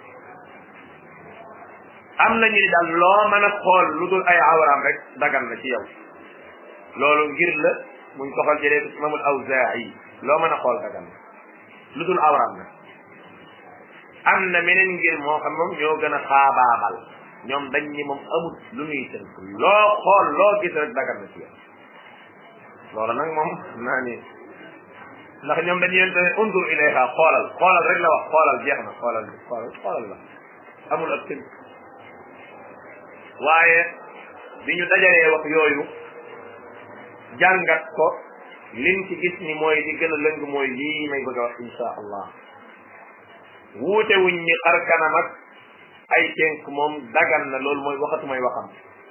am na ñu ni daal loo mën a xool lu dul ay awraam rek dagan na ci yow loolu ngir la muñ soxal jëlee ko imamul Awzaa'i loo mën a xool dagan na lu dul awraam nag am na meneen ngir moo xam moom ñoo gën a xaabaabal ñoom dañ ni moom amul lu ñuy tënk loo xool loo gis rek dagan na ci yow loolu nag moom naa ni ndax ñoom dañu yéen tamit undur ilayha xoolal xoolal rek la wax xoolal jeex na xoolal xoolal xoolal la amul ak tënk waaye bi ñu dajalee wax yooyu jàngat ko liñ ci gis ni mooy li gën a lëng mooy lii may bëgg a wax insha allah wuute wuñ ni xar kanam ak ay tënk moom dagan na loolu mooy waxatu mooy waxam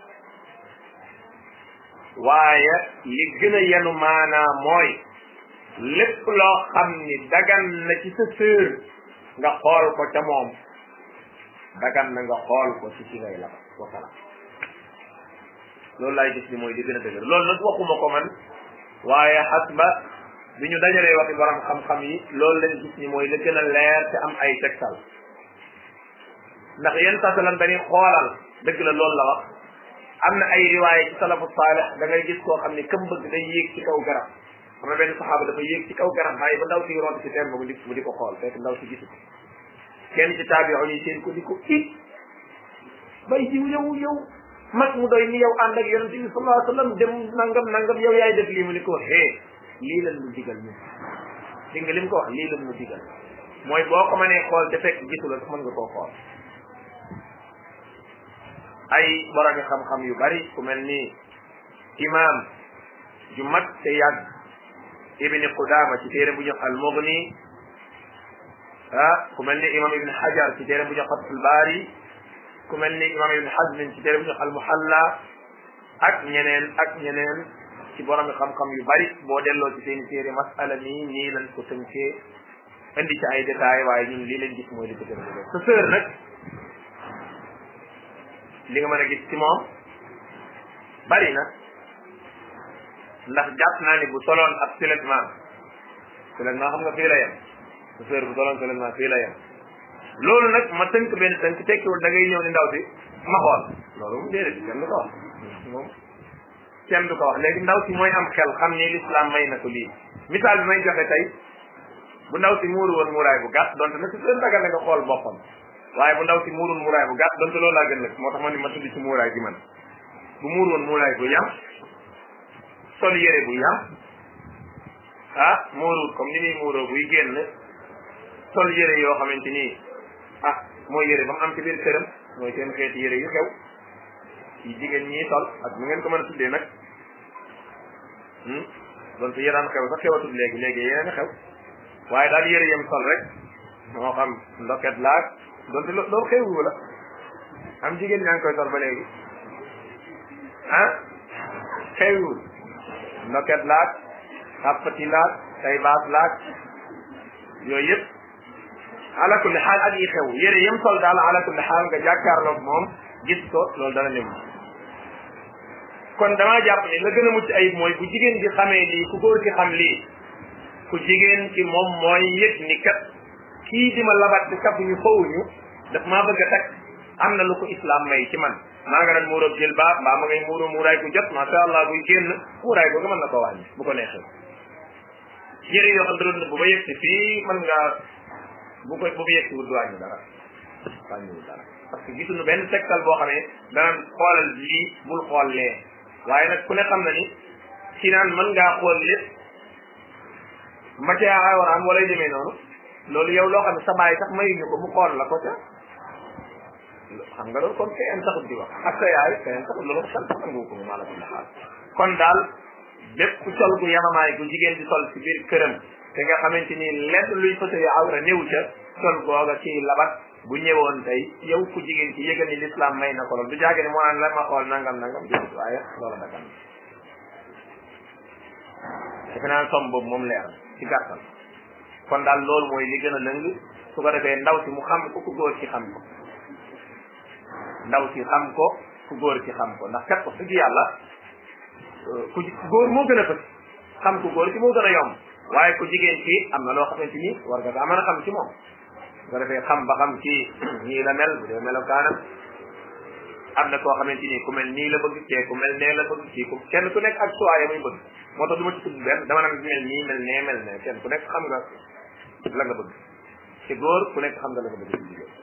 waaye li gën a yenu maanaa mooy lépp loo xam ni dagan na ci sa sœur nga xool ko ca moom dagan na nga xool ko ci ci ngay la wasala loolu laay gis ni mooy di gën a dëgër loolu nag waxuma ko man waaye xasba bi ñu dajalee waxi borom xam-xam yi loolu lañ gis ni mooy la gën a leer te am ay tegtal ndax yéen sasalam dañuy xoolal dëgg la loolu la wax am na ay riwaaya ci salafu saalih da ngay gis koo xam ne këm bëgg day yéeg ci kaw garab xam na benn saxaaba dafa yéeg ci kaw garab bàyyi ba ndaw si ront ci teen ba mu di mu di ko xool fekk ndaw si gisu ko kenn ci taabi'un yi seen ko di ko it bay jiw yow yow mag mu doy ni yow ànd ak yonente bi sallallahu alayhi wa sallam dem nangam nangam yow yaay def lii mu ni ko hee lii lan mu digal ñun dégg nga li mu ko wax lii lan mu digal mooy boo ko mënee xool te fekk gisu la mën nga koo xool ay boromi xam-xam yu bari ku mel ni imam ju mag te yàgg ibni Qudama ci téere bu ñu al Mughni ah ku mel ni imam ibn Hajar ci téere bu ñu Fathul Bari ku mel ni imam ibn Hazm ci téere bu ñu al Muhalla ak ñeneen ak ñeneen ci boromi xam-xam yu bari boo delloo ci seen téere masala nii nii lañ ko tënkee indi ci ay détails waaye ñun lii lañ gis mooy li ko gën a dëgër sa sœur nag li nga mën a gis ci moom bari na ndax jàpp naa ni bu soloon ab seulement seulement xam nga fii la yem sa sœur bu soloon seulement fii la yem loolu nag ma tënk benn tënk tekkiwul da ngay ñëw ni ndaw si ma xool loolu moom déedéet kenn du ko wax moom kenn du ko wax léegi ndaw si mooy am xel xam ni l'islam may na ko lii misaal bi may joxe tey bu ndaw si muuru woon muuraay bu gàtt donte nag si seen dagal na nga xool boppam waaye bu ndaw si muurul muuraay bu gàtt donte loolu laa gën nag moo tax ma ni ma tudd ci muuraay gi man bu muur woon muuraay bu yam sol yére bu yam ah muurul comme ni muy muuroo buy génn sol yére yoo xamante ni ah mooy yére ba mu am ci biir këram mooy seen xeeti yére yu xew yi jigéen ñii sol ak nu ngeen ko mën a tuddee nag donte yëraan xew sax xewatul léegi léegi yeneen xew waaye daal yére yem sol rek moo xam ndoket laag donte loolu xewwu la am jigéen ñaa ngi koy sol ba léegi ah xewwul ndoket laag xàppati laag tay baas laag yooyu yëpp ala kulli xaal ak yi xew yére yem sol daal ala kulli xaal nga jàkkaarloog moom gis ko loolu dana lim kon damaa jàpp ni la gën a mucc ayib mooy bu jigéen gi xamee lii ku góor gi xam lii ku jigéen ki moom mooy yëg ni kat kii di ma labat ci kaf ñu fawuñu daf maa bëgg a takk am na lu ko islam may ci man maa nga naan muuroob jël baa mbaa ma ngay muuroo muuraay gu jot masha Allah buy génn muuraay googu mën na ko wàññi bu ko neexee yére yoo xam ne bu ba yëg si fii mën nga bu ko bu ko yëg si wut du wàññi dara wàññiwul dara parce que gisuñu benn tegtal boo xamee danaan xoolal lii bul xool lee waaye nag ku ne xam na ni ci naan mën ngaa xool lépp ma ca awraam wala demee noonu loolu yow loo xam ne sa baay sax mayuñu ko mu xool la ko ca xam nga loolu kon kenn taxut di wax ak sa yaay kenn taxut loolu sax sax nga ko maa la ko xaal kon daal bépp sol gu yamamaay gu jigéen di sol ci biir këram te nga xamante ni lenn luy fëse yu awra néew ca sol googa ci labat bu ñëwoon tey yow ku jigéen ci yëgal ni l'islam may na ko loolu du jaage ni moo naan la ma xool nangam nangam di waaye loolu dagan defe naa som boobu moom leer ci gàttal kon daal loolu mooy li gën a lëng su ko defee ndaw si mu xam ko ku góor ci xam ko ndaw si xam ko ku góor ci xam ko ndax kat ko dëgg yàlla ku góor moo gën a fës xam ku góor ci moo gën a yomb waaye ku jigéen ci am na loo xamante ni war nga daa mën a xam ci moom su ko defee xam ba xam ci nii la mel bu dee melokaanam am na koo xamante ni ku mel nii la bëgg kee ku mel nee la bëgg kii ku kenn ku nekk ak choix ya muy bëgg moo tax du ma ci tudd benn dama naan mel nii mel nee mel nee kenn ku nekk xam nga la nga bëgg ci góor ku nekk xam nga la nga bëgg ci jigéen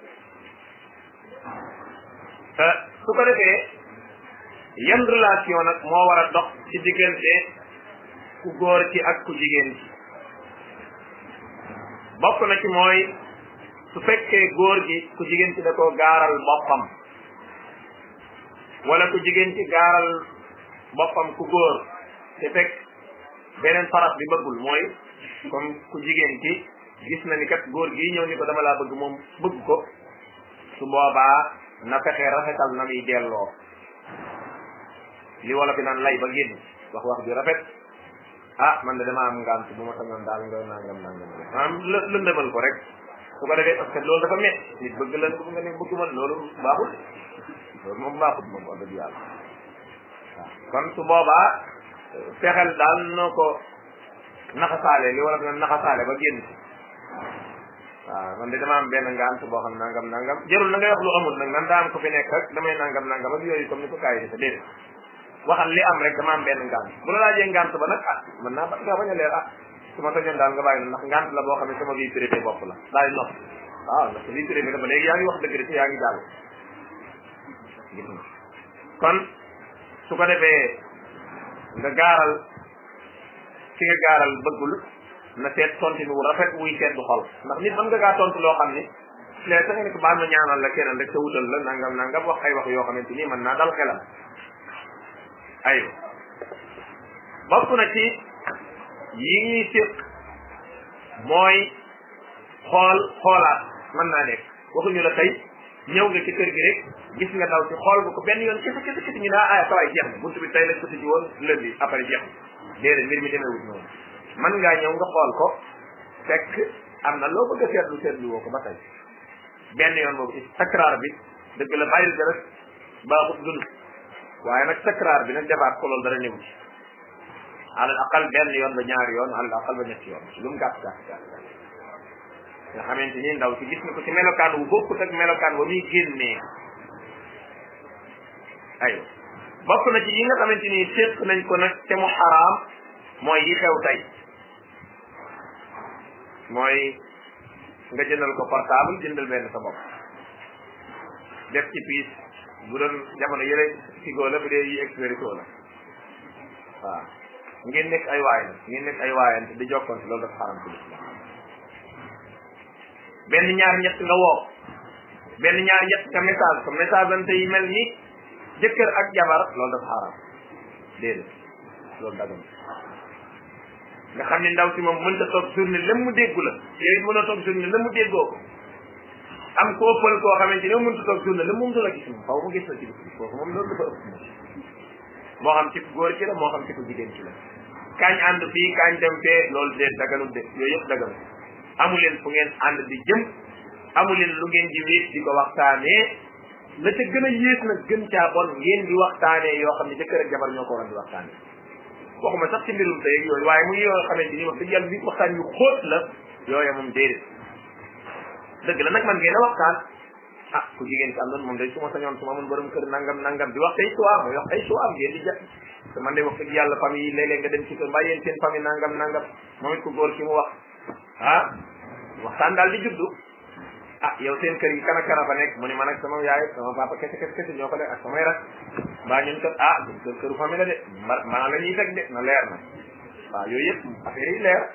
su ko defee yan relation nag moo war a dox ci diggante ku góor ci ak ku jigéen ci bokk na ci mooy su fekkee góor gi ku jigéen ci da koo gaaral boppam wala ku jigéen ci gaaral boppam ku góor te fekk beneen faras bi bëggul mooy comme ku jigéen ci gis na ni kat góor gi ñëw ni ko dama laa bëgg moom bëgg ko su boobaa na fexe rafetal na muy delloo li wala fi naan lay ba génn wax wax bi rafet ah man de dama am ngant bu ma sañoon daal nga nangam nangam maanaam lë lëndëmal ko rek su ko defee parce que loolu dafa métti nit bëgg la bëgg nga ne bëgg man loolu baaxul loolu moom baaxul moom wax dëgg yàlla waaw kon su boobaa fexeel daal noo ko naxasaale li wala nga naxasaale ba génn ci waaw man de dama am benn ngant boo xam nangam nangam jarul na ngay wax lu amul nag man daa am ko fi nekk rek damay nangam nangam ak yooyu comme ni ko kaay yi defe déedéet waxal li am rek dama am benn ngant bu la laajee ngant ba nag ah mën naa ba nga bañ a leer ah su ma sañoon daal nga bàyyi na ndax ngant la boo xam ne sama vie privée bopp la daal nopp waaw ndax vie privée la ba léegi yaa ngi wax dëgg rek yaa ngi jàll gis nga kon su ko defee nga gaaral ki nga gaaral bëggul na seet tontinu wu rafet wuy seet du xol ndax nit mën nga gaa tontu loo xam ni léegi sax nga ne ko baal ma ñaanal la keneen rek sa wutal la nangam nangam wax ay wax yoo xamante ni mën naa dal xelam aywa bokk na ci yi ñuy séq mooy xool xoolaat mën naa nekk waxuñu la tey ñëw nga ci kër gi rek gis nga daw ci xool nga ko benn yoon kese kese kese ñu daa aya sawaay jeex na buntu bi tey lañ ko tëj woon lundi après jeex na déedéet mbir mi demeewut noonu mën ngaa ñëw nga xool ko fekk am na loo bëgg a seetlu seetlu woo ko ba tey benn yoon boobu ci takraar bi dëgg la bàyyil ga rek baaxut dund waaye nag takraar bi nag defaat ko loolu dara néew ci alal aqal benn yoon ba ñaari yoon alal aqal ba ñetti yoon lu mu gàtt gàtt gàtt gàtt nga xamante ni ndaw si gis na ko ci melokaan wu bokkut ak melokaan wa muy génnee aywa bokk na ci yi nga xamante ni séq nañ ko nag te mu xaraam mooy yi xew tey mooy nga jëndal ko portable jëndal benn sa bopp def ci piis bu doon jamono yële sigoo la bu dee yi expériso la waaw ngeen nekk ay waayan ngeen nekk ay waayan te di jokkoon si loolu dafa xaram ci lislaam benn ñaar ñett nga woo benn ñaar ñett nga message ko message ante yi mel ni jëkkër ak jabar loolu dafa xaram déedéet loolu dagan nga xam ne ndaw si moom mënta toog journée lëm mu déggu la yow it mën a toog journée lëm mu déggoo ko am ko ëppal koo xamante ni mënta toog journée lëm moom du la gis moom xaw mu gis la ci bis kooku moom loolu dafa ëpp moo xam ci góor ci la moo xam ci ko jigéen ci la kañ ànd fii kañ dem fee loolu de daganul de yooyu yëpp daganul amu leen fu ngeen ànd di jëm amu leen lu ngeen di wéet di ko waxtaanee la ca gën a yées nag gën caa bon ngeen di waxtaanee yoo xam ne jëkkër ak jabar ñoo ko waroon di waxtaanee waxuma sax ci mbirum tey yooyu waaye muy yoo xamante ni wax dëgg yàlla bi waxtaan yu xóot la yooya moom déedéet dëgg la nag man ngeen a waxtaan ah ku jigéen ci am noonu moom day su ma sañoon su ma mën borom kër nangam nangam di wax ay choix mooy wax ay choix am ngeen di jàpp te man de wax dëgg yàlla famille yi léeg-léeg nga dem ci kër mbaa yéen seen famille nangam nangam moom it ku góor ki mu wax ah waxtaan daal di juddu ah yow seen kër yi kana kana fa nekk mu ne man ak sama yaay sama papa kese kese kese ñoo ko def ak samay rak mbaa ñun kat ah suñ kër këru famille la de ma maanaam la ñuy teg de na leer na waaw yooyu yëpp affaire yi leer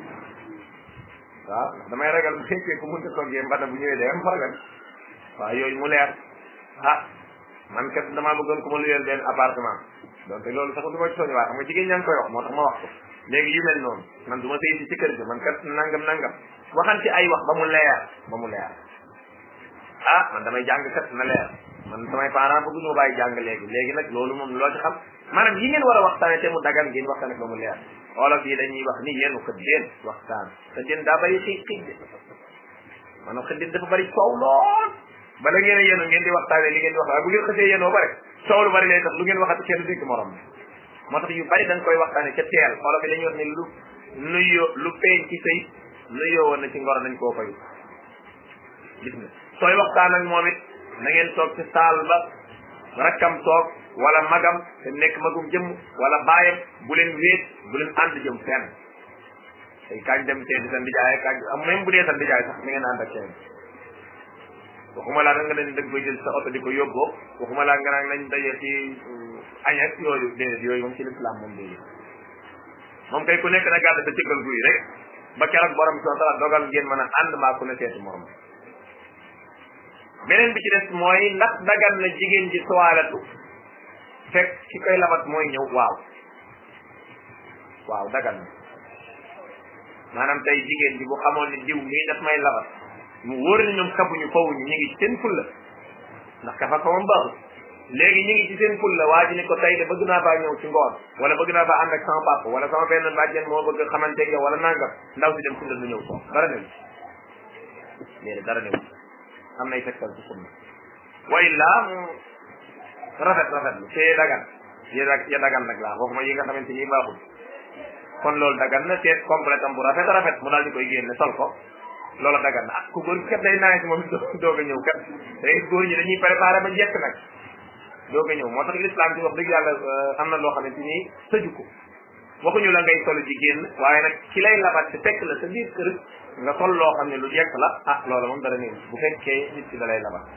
waaw damay ragal bu fekkee ku mënta toggee mbana bu ñëwee day am problème waaw yooyu mu leer ah man kat damaa bëggoon ku ma luyeel benn appartement donc loolu sax du ma ci soññ waaye xam nga jigéen ñaa ngi koy wax moo tax ma wax ko léegi yu mel noonu man du ma sëy si ci kër gi man kat nangam nangam waxan ci ay wax ba mu leer ba mu leer ah man damay jàng kat na leer man samay parents bëgg ñoo bàyyi jàng léegi léegi nag loolu moom loo ci xam maanaam yi ngeen war a waxtaane te mu dagan ngeen waxtaane ba mu leer olof yi dañuy wax ni yéenu xëddeen waxtaan xëddeen daa bari xiig xiig de maanaam xëddeen dafa bari coow lool bala ngeen a yéenu ngeen di waxtaane li ngeen di wax waaye bu ngeen xësee yéenoo bare coow lu bari lay tax lu ngeen waxati kenn dégg morom moo tax yu bari dañ koy waxtaane ca teel olof yi dañuy wax ne lu nuyoo lu feeñ ci sëy nuyoo woon na ci ngor nañ koo fay gis nga sooy waxtaan ak moom it na ngeen toog ci saal ba rakkam toog wala magam te nekk magum jëm wala baayam bu leen wéet bu leen ànd jëm fenn tey kañ dem tee di sa ndijaay kañ am même bu dee sa ndijaay sax na ngeen ànd ak kenn waxuma laa nga leen dëgg koy jël sa oto di ko yóbboo waxuma laa nga naan nañ daje ci añ ak yooyu déedéet yooyu moom ci lislaam moom déedéet moom kay ku nekk na gàdd sa cëggal guy rek ba keroog borom soo tax dogal ngeen mën a ànd mbaa ku ne seeti morom beneen bi ci des mooy ndax dagan na jigéen ji toilette fekk ki koy labat mooy ñëw waaw waaw dagan na maanaam tey jigéen ji bu xamoon ni diw mii daf may labat mu wóor ni ñoom kabuñu fawuñu ñu ngi ci seen fulla ndax kafa ko moom baaxul léegi ñu ngi ci seen fulla waa ji ni ko tey de bëgg naa faa ñëw ci ngoon wala bëgg naa faa ànd ak sama papa wala sama benn bàjjen moo bëgg xamante yow wala nangam ndaw si dem fulla nu ñëw ko dara ne léegi dara néew am nay tegtal ci sunna wa illa mu rafet rafet lu te dagan ya ya dagan nag laa waxuma yi nga xamante ni baaxul kon loolu dagan na te complète am bu rafet rafet mu daal di koy génne sol ko loolu dagan na ah ku góor kat day naaj moom doog a ñëw kat day góor ñi dañuy préparé ba jekk nag doog a ñëw moo tax l'islam bi wax dëgg yàlla am na loo xamante ni tëju ko waxuñu la ngay solu ci génn waaye nag ki lay labat te fekk la sa biir kër nga sol loo xam ne lu jekk la ah loolu moom dara néew bu fekkee nit ki da lay labat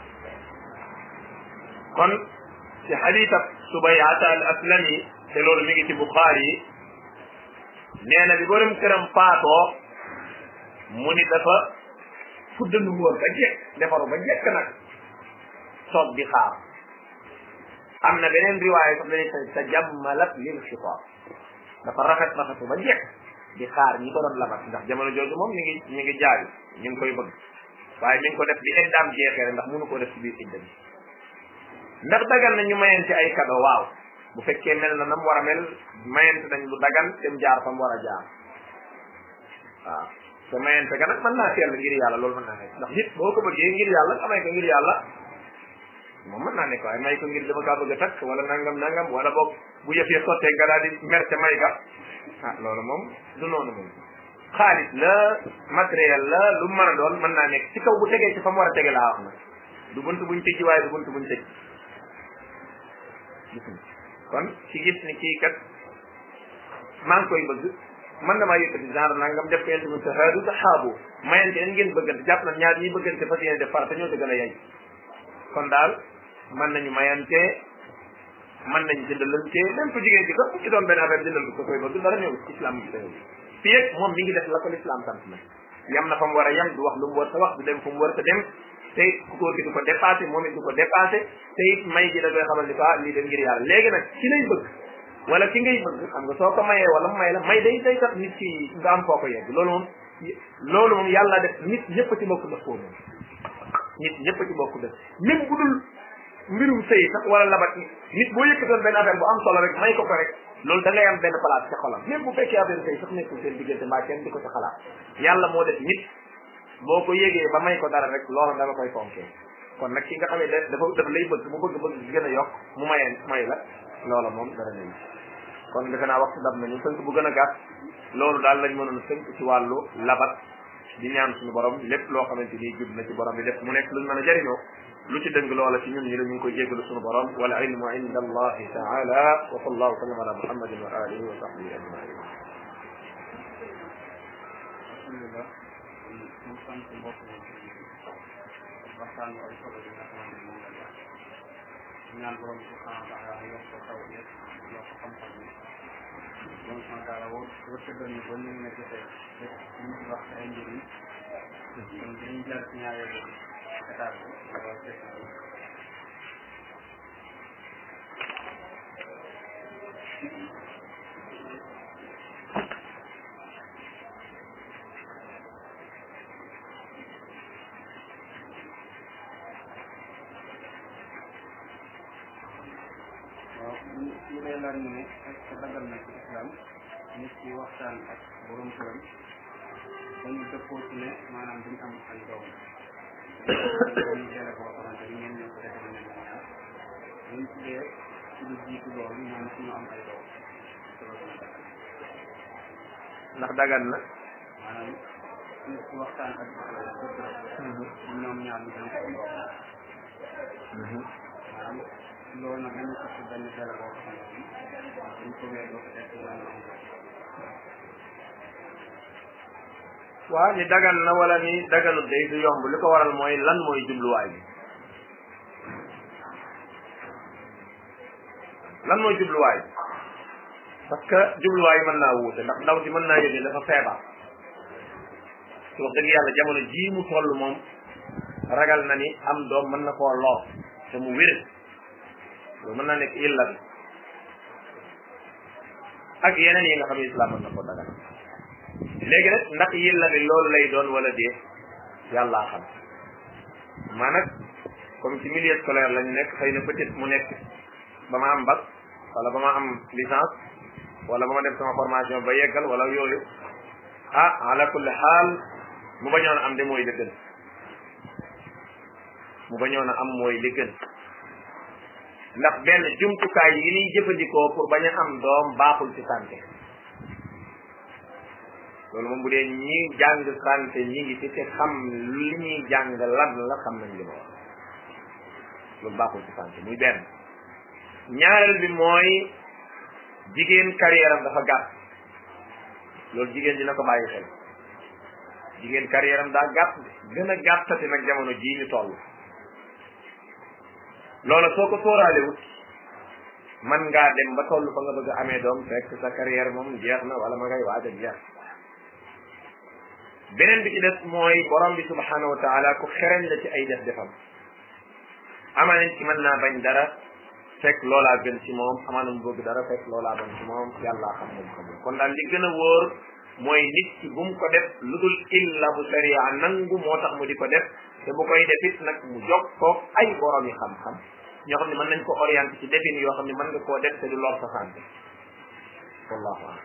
kon ci xadiis ab Subayata al Aslami te loolu mi ngi ci Buxaari yi nee na bi borom këram faatoo mu ni dafa fuddandu woon ba jekk defaru ba jekk nag toog di xaar am na beneen riwaaya sax dañuy ta jammalat lil xitaab dafa rafet rafetu ba jekk di xaar ñi ko doon labat ndax jamono jooju moom mi ngi mi ngi jaayu ñu ngi koy bëgg waaye mi ngi ko def di iddaam jeexee rek ndax mënu ko def ci biir idda bi ndax dagan na ñu mayante ay cadeau waaw bu fekkee mel na nam war a mel mayante nañ lu dagan dem jaar fa mu war a jaar waaw te mayante ga nag mën naa sell ngir yàlla loolu mën naa nekk ndax nit boo ko bëggee ngir yàlla nga may ko ngir yàlla moom mën naa nekk waaye may ko ngir dama kaa bëgg a takk wala nangam nangam wala boog bu yëf yi sottee nga daal di merte may ga ah loolu moom du noonu moom xaalis la matériel la lu mën a doon mën naa nekk ci kaw bu tegee ci fa mu war a tege laa wax nag du bunt buñ tëj waaye du bunt buñ tëj kon ci gis ni kii kat maa ngi koy bëgg man damaa yëkkati genre nangam def ko yéen tamit taxaadu taxaabu mayante leen ngeen bëggante jàpp na ñaar ñi bëggante fas yéene def farata ñoo te gën a yay kon daal mën nañu mayante mën nañu jëndalante même ko jigéen ci ko ci doon benn affaire jëndal ko koy bëgg dara ñëw islam bi teew fii ak moom mi ngi def la ko l'islam sant na yam na fa mu war a yam du wax lu mu war a wax du dem fu mu war a dem te it ku góor gi du ko dépassé moom it du ko dépassé te it may gi da koy xamal ni ko ah lii dem ngir yàlla léegi nag ki lay bëgg wala ki ngay bëgg xam nga soo ko mayee wala mu may la may day day tax nit ki nga am foo ko yegg loolu moom loolu moom yàlla def nit ñëpp ci bokk def koo moom nit ñëpp ci bokk def même bu dul mbirum sëy sax wala labat nit boo yëkkatoon benn affaire bu am solo rek may ko ko rek loolu da ngay am benn place ci xolam même bu fekkee affaire sëy sax nekkul seen diggante mbaa kenn di ko ci xalaat yàlla moo def nit boo ko yégee ba may ko dara rek loolu da nga koy fonkee kon nag ki nga xam ne dafa dafa lay bëgg mu bëgg bëgg gën a yokk mu mayee may la loola moom dara nañ kon defe naa waxtu dab nañu tënk bu gën a gàtt loolu daal lañ mënoon tënk ci wàllu labat di ñaan suñu borom lépp loo xamante ni jub na ci borom bi def mu nekk luñ mën a jëriñoo lu ci dëng loola ci ñun ñi la ñu ngi koy jéggalu suñu borom wal ilmu inda allahi taala wa sallallahu sallam ala muhammadin wa alihi wa sahbihi ajmain alhamdulillah ñu sant mbokk waxtaan ay solo bi nga xamante ni moom la wax ñaan borom subhanahu wa taala yokk ko taw yëpp yokk ko xam-xam bi borom subhanahu wa taala woo wërsëgal ñu ba ñu nekk tey ñu ci wax ay njëriñ kon dañuy jàll ci ñaareelu étape bi wala question bi waaw ñu lay laaj ñu ne est-ce que dagal na ci islam nit ki waxtaan ak borom këram dañu dëppoo ci ne maanaam duñ am ay doom dañu jële boo xamante ni ñoom ñoo ko defal ne ñaar buñ tuddee ci lu jiitu loolu ñoom suñu am ay doom ndax dagan na maanaam nit ki waxtaan ak ñoom ñaar ñu dañ ko am doom maanaam loolu nag dañu ko ci benn jële boo xamante ni dañ ko weer boo ko def ñu am doom waaw ni dagan na wala ni daganut day du yomb li ko waral mooy lan mooy jubluwaay bi lan mooy jubluwaay bi parce que jubluwaay mën naa wuute ndax ndaw si mën naa yëg ne dafa feebar ci wax dëgg yàlla jamono jii mu toll moom ragal na ni am doom mën na koo lor te mu wér loolu mën naa nekk illa bi ak yeneen yi nga xam ne islam mën na ko dagan léegi nag ndax yilla bi loolu lay doon wala déet yàllaa xam maa nag comme ci milieu scolaire lañu nekk xëy na peut-être mu nekk ba ma am bac wala ba ma am licence wala ba ma def sama formation ba yeggal wala yooyu ah ala kulli xaal mu bañoon am de mooy dëgg mu bañoon a am mooy li gën ndax benn jumtukaay yi ñuy jëfandikoo pour bañ a am doom baaxul ci santé loolu moom bu dee ñi jàng santé ñi ngi ci te xam li ñuy jàng lan la xam nañ li ma wax loolu baaxul ci santé muy benn ñaareel bi mooy jigéen carrière am dafa gàtt loolu jigéen dina ko bàyyi xel jigéen carrière am daa gàtt gën a gàttati nag jamono jii ñu toll loola soo ko sóoraalewut man ngaa dem ba toll fa nga bëgg a amee doom fekk sa carrière moom jeex na wala ma ngay waaj a jeex beneen bi ci des mooy borom bi subhanahu wa taala ku xereñ la ci ay def defam amaana ci mën naa bañ dara fekk loolaa gën ci moom amaana mu bëgg dara fekk loolaa bañ ci moom yàllaa xam moom xamul kon daal li gën a wóor mooy nit ki bu mu ko def lu dul illa bu sharia nangu moo tax mu di ko def te bu koy def it nag mu jog koog ay borom yi xam-xam ñoo xam ne mën nañ ko orienté ci defin yoo xam ne mën nga koo def te du lor sa santé wallahu a'lam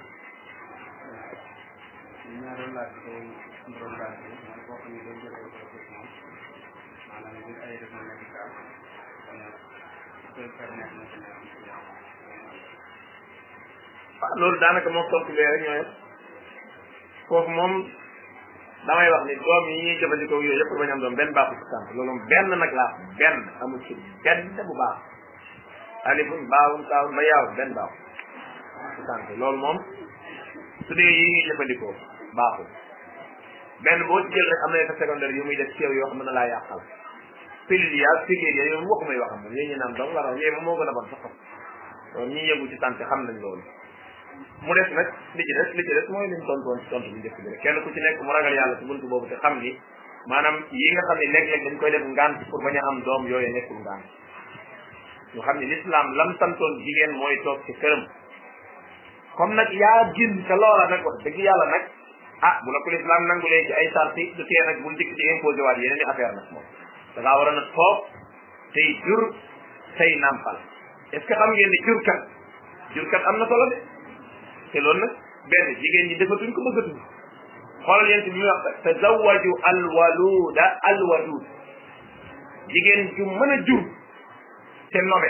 ñaareelu laaj bi tey borom laaj bi mooy boo xam ne day jël ay traitement maanaam ngir ay raison médicale kon koy permettre na ci am ci ah loolu daanaka moom tontu lee rek ñooy foofu moom damay wax ni doom yi ñuy jëfandikoo yooyu yëpp bañ am doom benn baaxu ci sant loolu moom benn nag laa benn amul ci benn bu baax alifun baawun taawun ba yaaw benn baaxu ci sant loolu moom su dee yi ñuy jëfandikoo baaxul benn boo ci jël rek am na effet secondaire yu muy def ci yow yoo xam ne laa yàqal pilule ya piqûre ya yow waxu may waxam moom yéen ñu naan doom la raw yéen moom moo gën a bon sax loolu ñi yëngu ci santé xam nañ loolu mu des nag li ci des li ci des mooy liñ tontu woon ci tontu bi njëkk bi rek kenn ku ci nekk mu ragal yàlla ci buntu boobu te xam ni maanaam yi nga xam ne léeg-léeg dañ koy def ngant pour bañ a am doom yooyu nekkul ngant ñu xam ne l'islam lam santoon jigéen mooy toog ci këram comme nag yaa gën te loola nag wax dëgg yàlla nag ah bu la ko l'islam nangulee ci ay sarti du tee nag bul dikk ci imposé waat yeneen i affaire nag moom da ngaa war a nag toog tey jur tey nàmpal est ce que xam ngeen ni jurkat jurkat am na solo de te loolu nag benn jigéen ñi defatuñ ko bëggatuñ xoolal yéen ci bi muy wax tazawwaju alwaluda alwadud jigéen ju mën a jur te nobe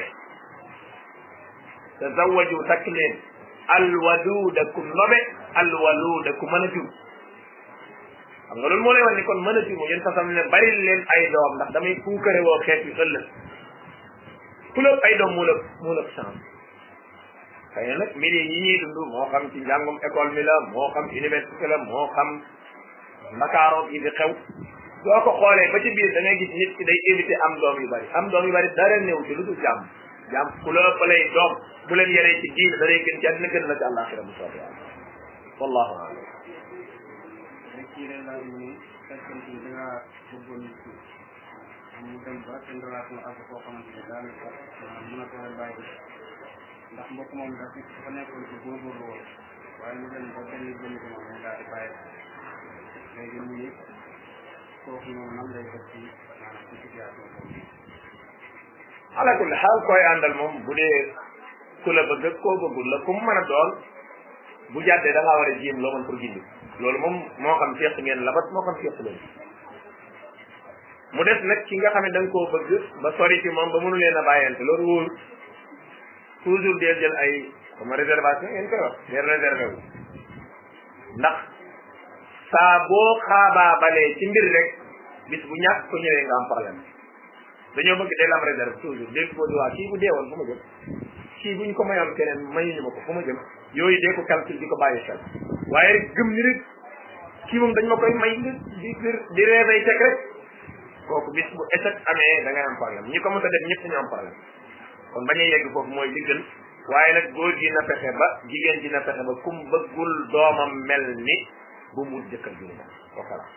tazawwaju takk leen alwaduda ku nobe alwaluda ku mën a jur xam nga loolu moo lay wax ni kon mën a jur mu yéen fasam ne bari leen ay doom ndax damay puukare woo xeet yu ëllëg ku la ay doom mu la mu la chance xëy na nag milieu yi ñuy dund moo xam ci njàngum école mi la moo xam université la moo xam ndakaaroo yi fi xew soo ko xoolee ba ci biir da ngay gis nit ki day éviter am doom yu bari am doom yu bari dara néew ci lu dul jàmm jàmm ku la ëppalay doom bu leen yaree ci diine da lay gën ci àddina gën la ci àllaaxira bu soobee yàlla wallahu a'lam rek kii lay laaj mu ni fekkente ni da nga bëggoon nit ki mu dem ba seen relation ak koo xamante ne daanaka mën a ko bàyyi ndax mbokk moom dafa dafa nekkoon ci góorgóorlu woon waaye mu dem ba benn jënd ko moom mu daal di bàyyi léegi mu ni kooku noonu nan lay def ci maanaam ci situation boobu ala kulli xaal koy àndal moom bu dee ku la bëgg koo bëggul la ku mu mën a doon bu jàddee da ngaa war a jéem loo mën pour gindi loolu moom moo xam seq ngeen labat moo xam seq leen mu des nag ki nga xam ne da nga koo bëgg ba sori ci moom ba mënu leen a bàyyante loolu wóolu toujours deel jël ay comme réservation ngeen koy wax deel réservé wu ndax saa boo xaabaa balee ci mbir rek bis bu ñàkk ko ñëwee nga am problème dañoo bëgg deel am réserve toujours deel ko waa kii bu deewoon fu ma jëm kii buñ ko mayoon keneen mayuñu ma ko fu ma jëm yooyu dee ko calcul di ko bàyyi xel waaye rek gëm ni rek kii moom dañ ma koy may nga di di réveil teg rek kooku bis bu échec amee da ngay am problème ñi ko mën a def ñëpp ñu am problème kon bañ a yegg foofu mooy li gën waaye nag góor gi na fexe ba jigéen ji na fexe ba kum bëggul doomam mel ni bu mu jëkkër ji moom wasalaam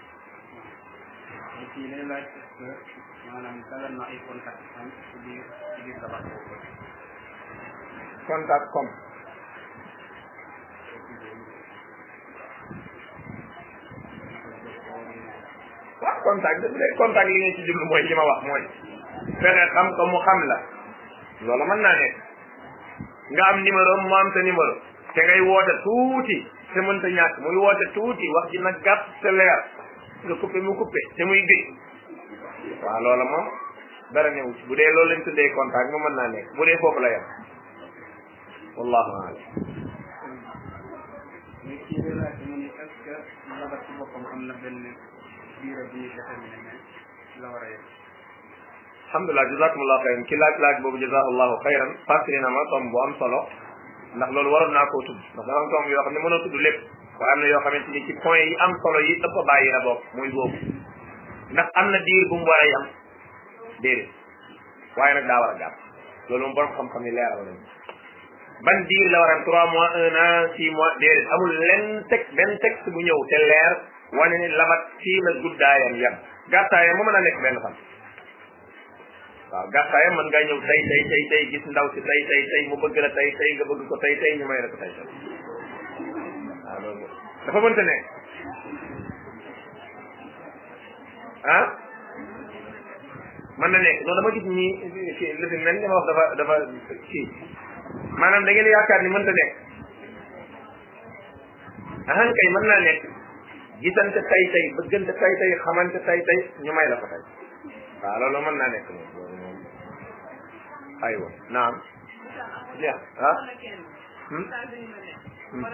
kii lay laaj est-ce que maanaam dalal na ay contact am ci biir ci biir tabax boobu contact comme waaw contact de contact li ngeen ci jublu mooy li ma wax mooy fexe xam ko mu xam la loolu mën naa nekk nga am numéro mu am sa numéro te ngay woote tuuti te mënta ñàkk muy woote tuuti wax ji nag gàtt te leer nga coupé mu coupé te muy gëj waaw loola moom dara newu ci bu dee loolu lañ tuddee contact moom mën naa nekk bu dee foofu la yem wallahu a'lam mais kii de laaj mu ni est-ce que labat ci boppam am na benn durée bu ñuy déterminé ne la war a yem alhamdulilah jazakumullahu xayran ki laaj laaj boobu jazakallahu xayran fàttali na ma tomb bu am solo ndax loolu waroon naa koo tudd ndax dafa am tomb yoo xam ne mënoo tudd lépp waaye am na yoo xamante ni ci point yi am solo yi ëpp a bàyyi la bokk muy boobu ndax am na diir bu mu war a yam déedéet waaye nag daa war a gàtt loolu moom borom xam-xam ni leeral nañ ban diir la war a am trois mois un an six mois déedéet amul lenn texte benn texte bu ñëw te leer wane ni labat fii la guddaayam yam gàttaayam mu mën a nekk benn fan waaw gàttaayam mën ngaa ñëw tey tey tey tey gis ndaw si tey tey tey mu bëgg la tey tey nga bëgg ko tey tey ñu may la ko tey tey waaw loolu dafa mënta nekk ah mën na nekk non dama gis ñi kii li fi mel ni ma wax dafa dafa kii maanaam da ngeen yaakaar ni mënta nekk ahan kay mën naa nekk gisante tay tay bëggante tay tay xamante tay tay ñu may la ko tay waaw loolu mën naa nekk moom loolu moom aywa naam jeex ah hmm hmm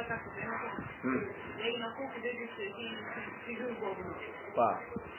waaw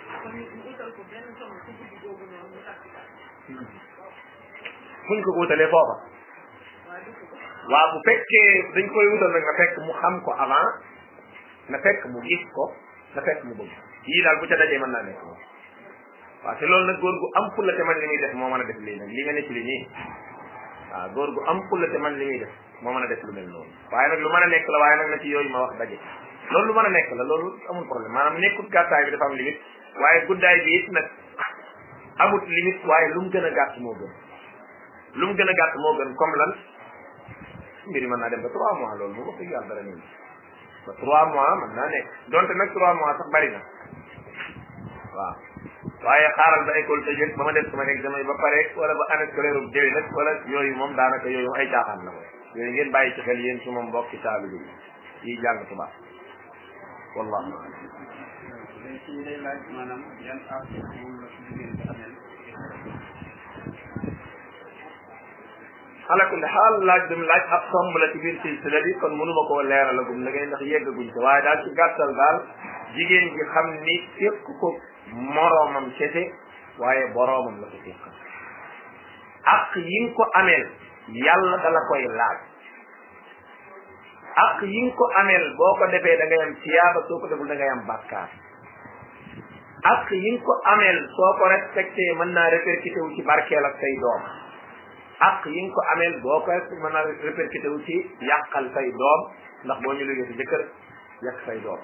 fuñ ko wutalee foofa waaw bu fekkee dañ koy wutal nag na fekk mu xam ko avant na fekk mu gis ko na fekk mu bëgg yii daal bu ca dajee mën naa nekk moom waaw te loolu nag góor gu am fulla te man li muy def moo mën a def lii nag li nga nekk li nii waaw góor gu am fulla te man li muy def moo mën a def lu mel noonu waaye nag lu mën a nekk la waaye nag na ci yooyu ma wax daje loolu lu mën a nekk la loolu amul problème maanaam nekkut gàttaay bi dafa am limite waaye guddaay bi it nag amut limite waaye lu mu gën a gàtt moo gën lu mu gën a gàtt moo gën comme lan mbiri mën naa dem ba trois mois loolu mu wax dëgg yàlla dara nii ba trois mois mën naa nekk donte nag trois mois sax bari na waaw waaye xaaral ba école tëjee ba ma def sama examen ba pare wala ba année scolaire bu déwén nag wala yooyu moom daanaka yooyu moom ay caaxaan la moom yooyu ngeen bàyyi ci xel yéen su ma mbokki taalibe yi yi jàng tubaab wallahu léegi ci day laaj maanaam yan app moom la ci jigéen bi amee ala kulli xaal laaj bi mu laaj ab somb la ci biir silsila bi kon mënuma koo leeralagum la ngay ndax yeggaguñ ko waaye daal ci gàttal daal jigéen gi xam ni fekk ko moroomam kese waaye boroomam la ko fekkal ak yi nga ko ameel yàlla dala koy laaj ak yi nga ko ameel boo ko defee da ngay am tiyaaba soo ko deful da ngay am bàkkaar ak yi nga ko ameel soo ko respecté mën naa répercuté wu ci barkeel ak say doom ak yi nga ko ameel boo ko mën naa répercuté wu ci yàqal say doom ndax boo ñu liggéey si jëkkër yàq say doom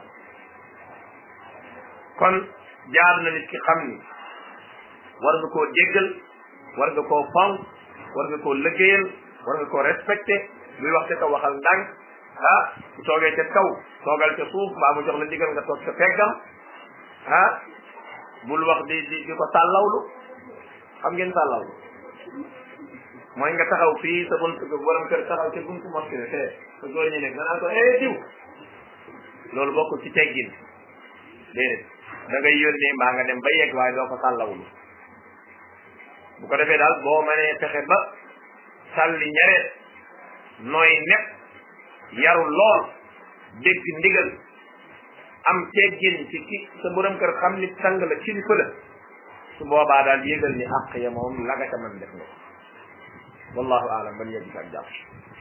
kon jaar na nit ki xam ni war nga koo jéggal war nga koo fonk war nga koo liggéeyal war nga koo respecté luy wax ca kaw waxal ndànk ah bu toogee ca kaw toogal ca suuf mbaa mu jox la ndigal nga toog ca peggam ah bul wax di di di ko sàllawlu xam ngeen sàllawlu mooy nga taxaw fii sa bunt borom kër taxaw ca buntu mosquée te sa góor ñi nekk nga naan ko eh diw loolu bokkul ci teggin déedéet da ngay yónnee mbaa nga dem ba yegg waaye doo ko sàllawlu bu ko defee daal boo mënee fexe ba sàlli ñareet nooy nepp yaru lool dégg ndigal am teggin ci ci sa borom kër xam ni sang la kilifa la su boobaa daal yégal ni àq ya moom la nga ca mën def nga ko wallahu aalam ban yegg ak jàpp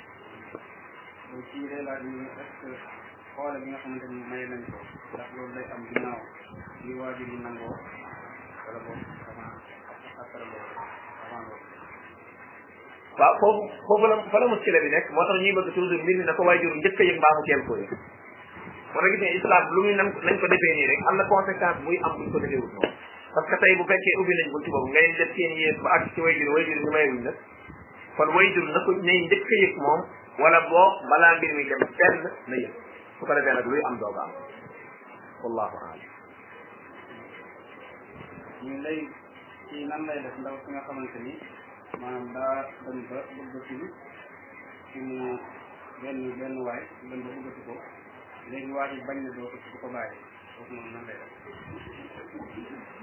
ci day laaj ñu est-ce que xoole bi nga xamante ni may nañ ko ndax loolu day am ginnaaw li waajur yi nangoo wala boog avant après loolu avant loolu waaw foofu foofu la fa la muskila bi nekk moo tax ñuy bëgg toujours mbir mi na ko waajur njëkk a yëg mbaa mu teel koo yëg moo tax gis ne islam lu muy nan nañ ko defee nii rek am na conséquence buy am buñ ko defee wut noonu parce que tey bu fekkee ubbi nañ buntu boobu ngay def seen yéen ba àgg ci waajur waajur ñu mayewuñ nag kon waajur na ko nay njëkk a yëg moom wala boo balaa mbir mi dem fenn na yëg su ko defee nag luy am dooga am wallahu aalam ñu lay ci nan lay def ndaw si nga xamante ni maanaam daa dem ba bëgg ci ci mu benn benn waay dem ba bëggati ko léegi waa ji bañ na doo ko du ko bàyyi foofu noonu nan lay def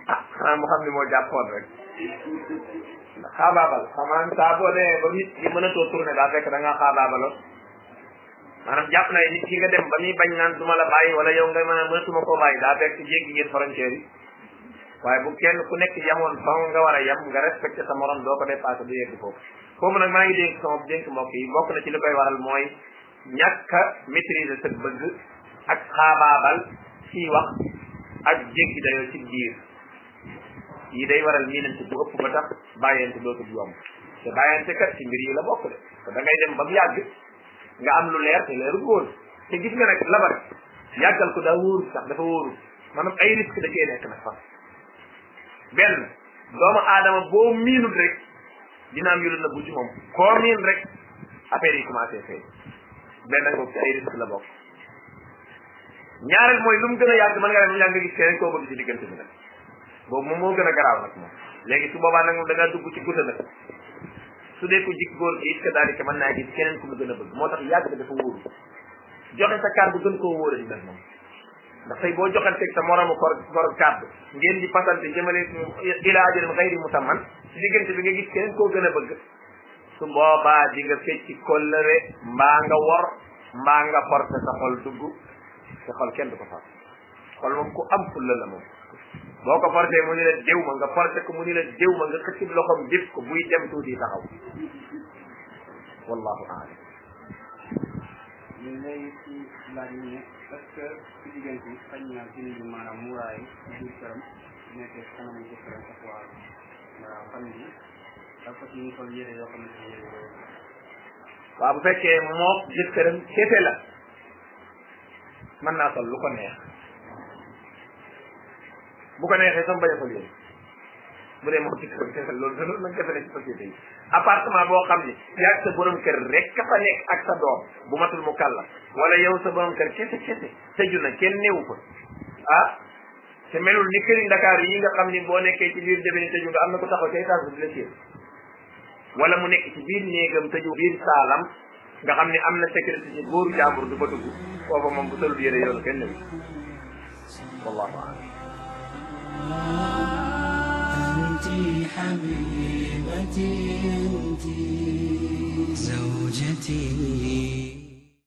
ah xanaa mu xam ne moo jàppoon rek xaabaabal xamaan saa boo dee ba nit ñi mën a too tourné daa fekk da ngaa xaabaabaloon maanaam jàpp na nit ki nga dem ba muy bañ naan duma la bàyyi wala yow nga mën a mënatuma koo bàyyi daa fekk jéggi ngeen frontière yi waaye bu kenn ku nekk yamoon fa nga war a yem nga respecté sa morom doo ko dépassé du yegg foofu foofu nag maa ngi dénk sama dénk mbokk yi bokk na ci li koy waral mooy ñàkk a maîtriser sa bëgg ak xaabaabal ci wax ak jéggi dayoo ci biir yi day waral miinante bu ëpp ba tax bàyyente dootul yomb te bàyyente kat ci mbir yi la bokk de te da ngay dem ba mu yàgg nga am lu leer te leerul wóor te gis nga nag labar yàggal ko daa wóoru sax dafa wóoru maanaam ay risque da cee nekk nag fa benn doomu aadama boo miinul rek dina am yu la nëbbu ci moom koo miin rek affaire yi commencé fay benn nga ci ay risque la bokk ñaareel mooy lu mu gën a yàgg mën nga dem yàgg nga gis keneen koo bëgg ci diggante bi nag boobu moom moo gën a garaaw nag moom léegi su boobaa nag moom da ngaa dugg ci gudda nag su dee ko jik góor gi it ka daal di mën naa gis keneen ku mu gën a bëgg moo tax yàgg dafa wóoru joxe sa kàddu gën koo wóora di nag moom ndax tey boo joxanteeg sa moromu kor kor kàddu ngeen di pasante jëmale ila ajalin xayri musamman ci diggante bi nga gis keneen koo gën a bëgg su boobaa di nga fecci kollëre mbaa nga wor mbaa nga forcé sa xol dugg sa xol kenn du ko far xol moom ku am fulla la moom boo ko forcé mu ni la déw ma nga forcé ko mu ni la déw ma nga xëcc loxoom dip ko buy dem tuuti taxaw wallahu aalam ñu léegi ci laaj yi ne est-ce que ci jigéen ci xañ na dindi maanaam muuraay ci biir këram nekkee kanamu jëkkëram ak waa waa xam bi ak ko ci ñu sol yére yoo xamante ne yére yooyu waaw bu fekkee moom jëkkëram kese la mën naa sol lu ko neex bu ko neexee sama bañ a sol yére bu dee moom jëkkëram kese loolu loolu nag defe ne ci société yi appartement boo xam ni yaag sa borom kër rek ka fa nekk ak sa doom bu matul mu kàlla wala yow sa borom kër kese kese tëju na kenn néewu ko ah te melul ni këri Ndakaar yi nga xam ni boo nekkee ci biir demee ni tëju nga am na ko taxaw ca étage bi di la séen wala mu nekk ci biir néegam tëju biir saalam nga xam ni am na sécurité ci góoru jàmbur du fa dugg foofa moom bu solul yére yoonu kenn néewu wallahu a'lam أنت حبيبتي أنت زوجتي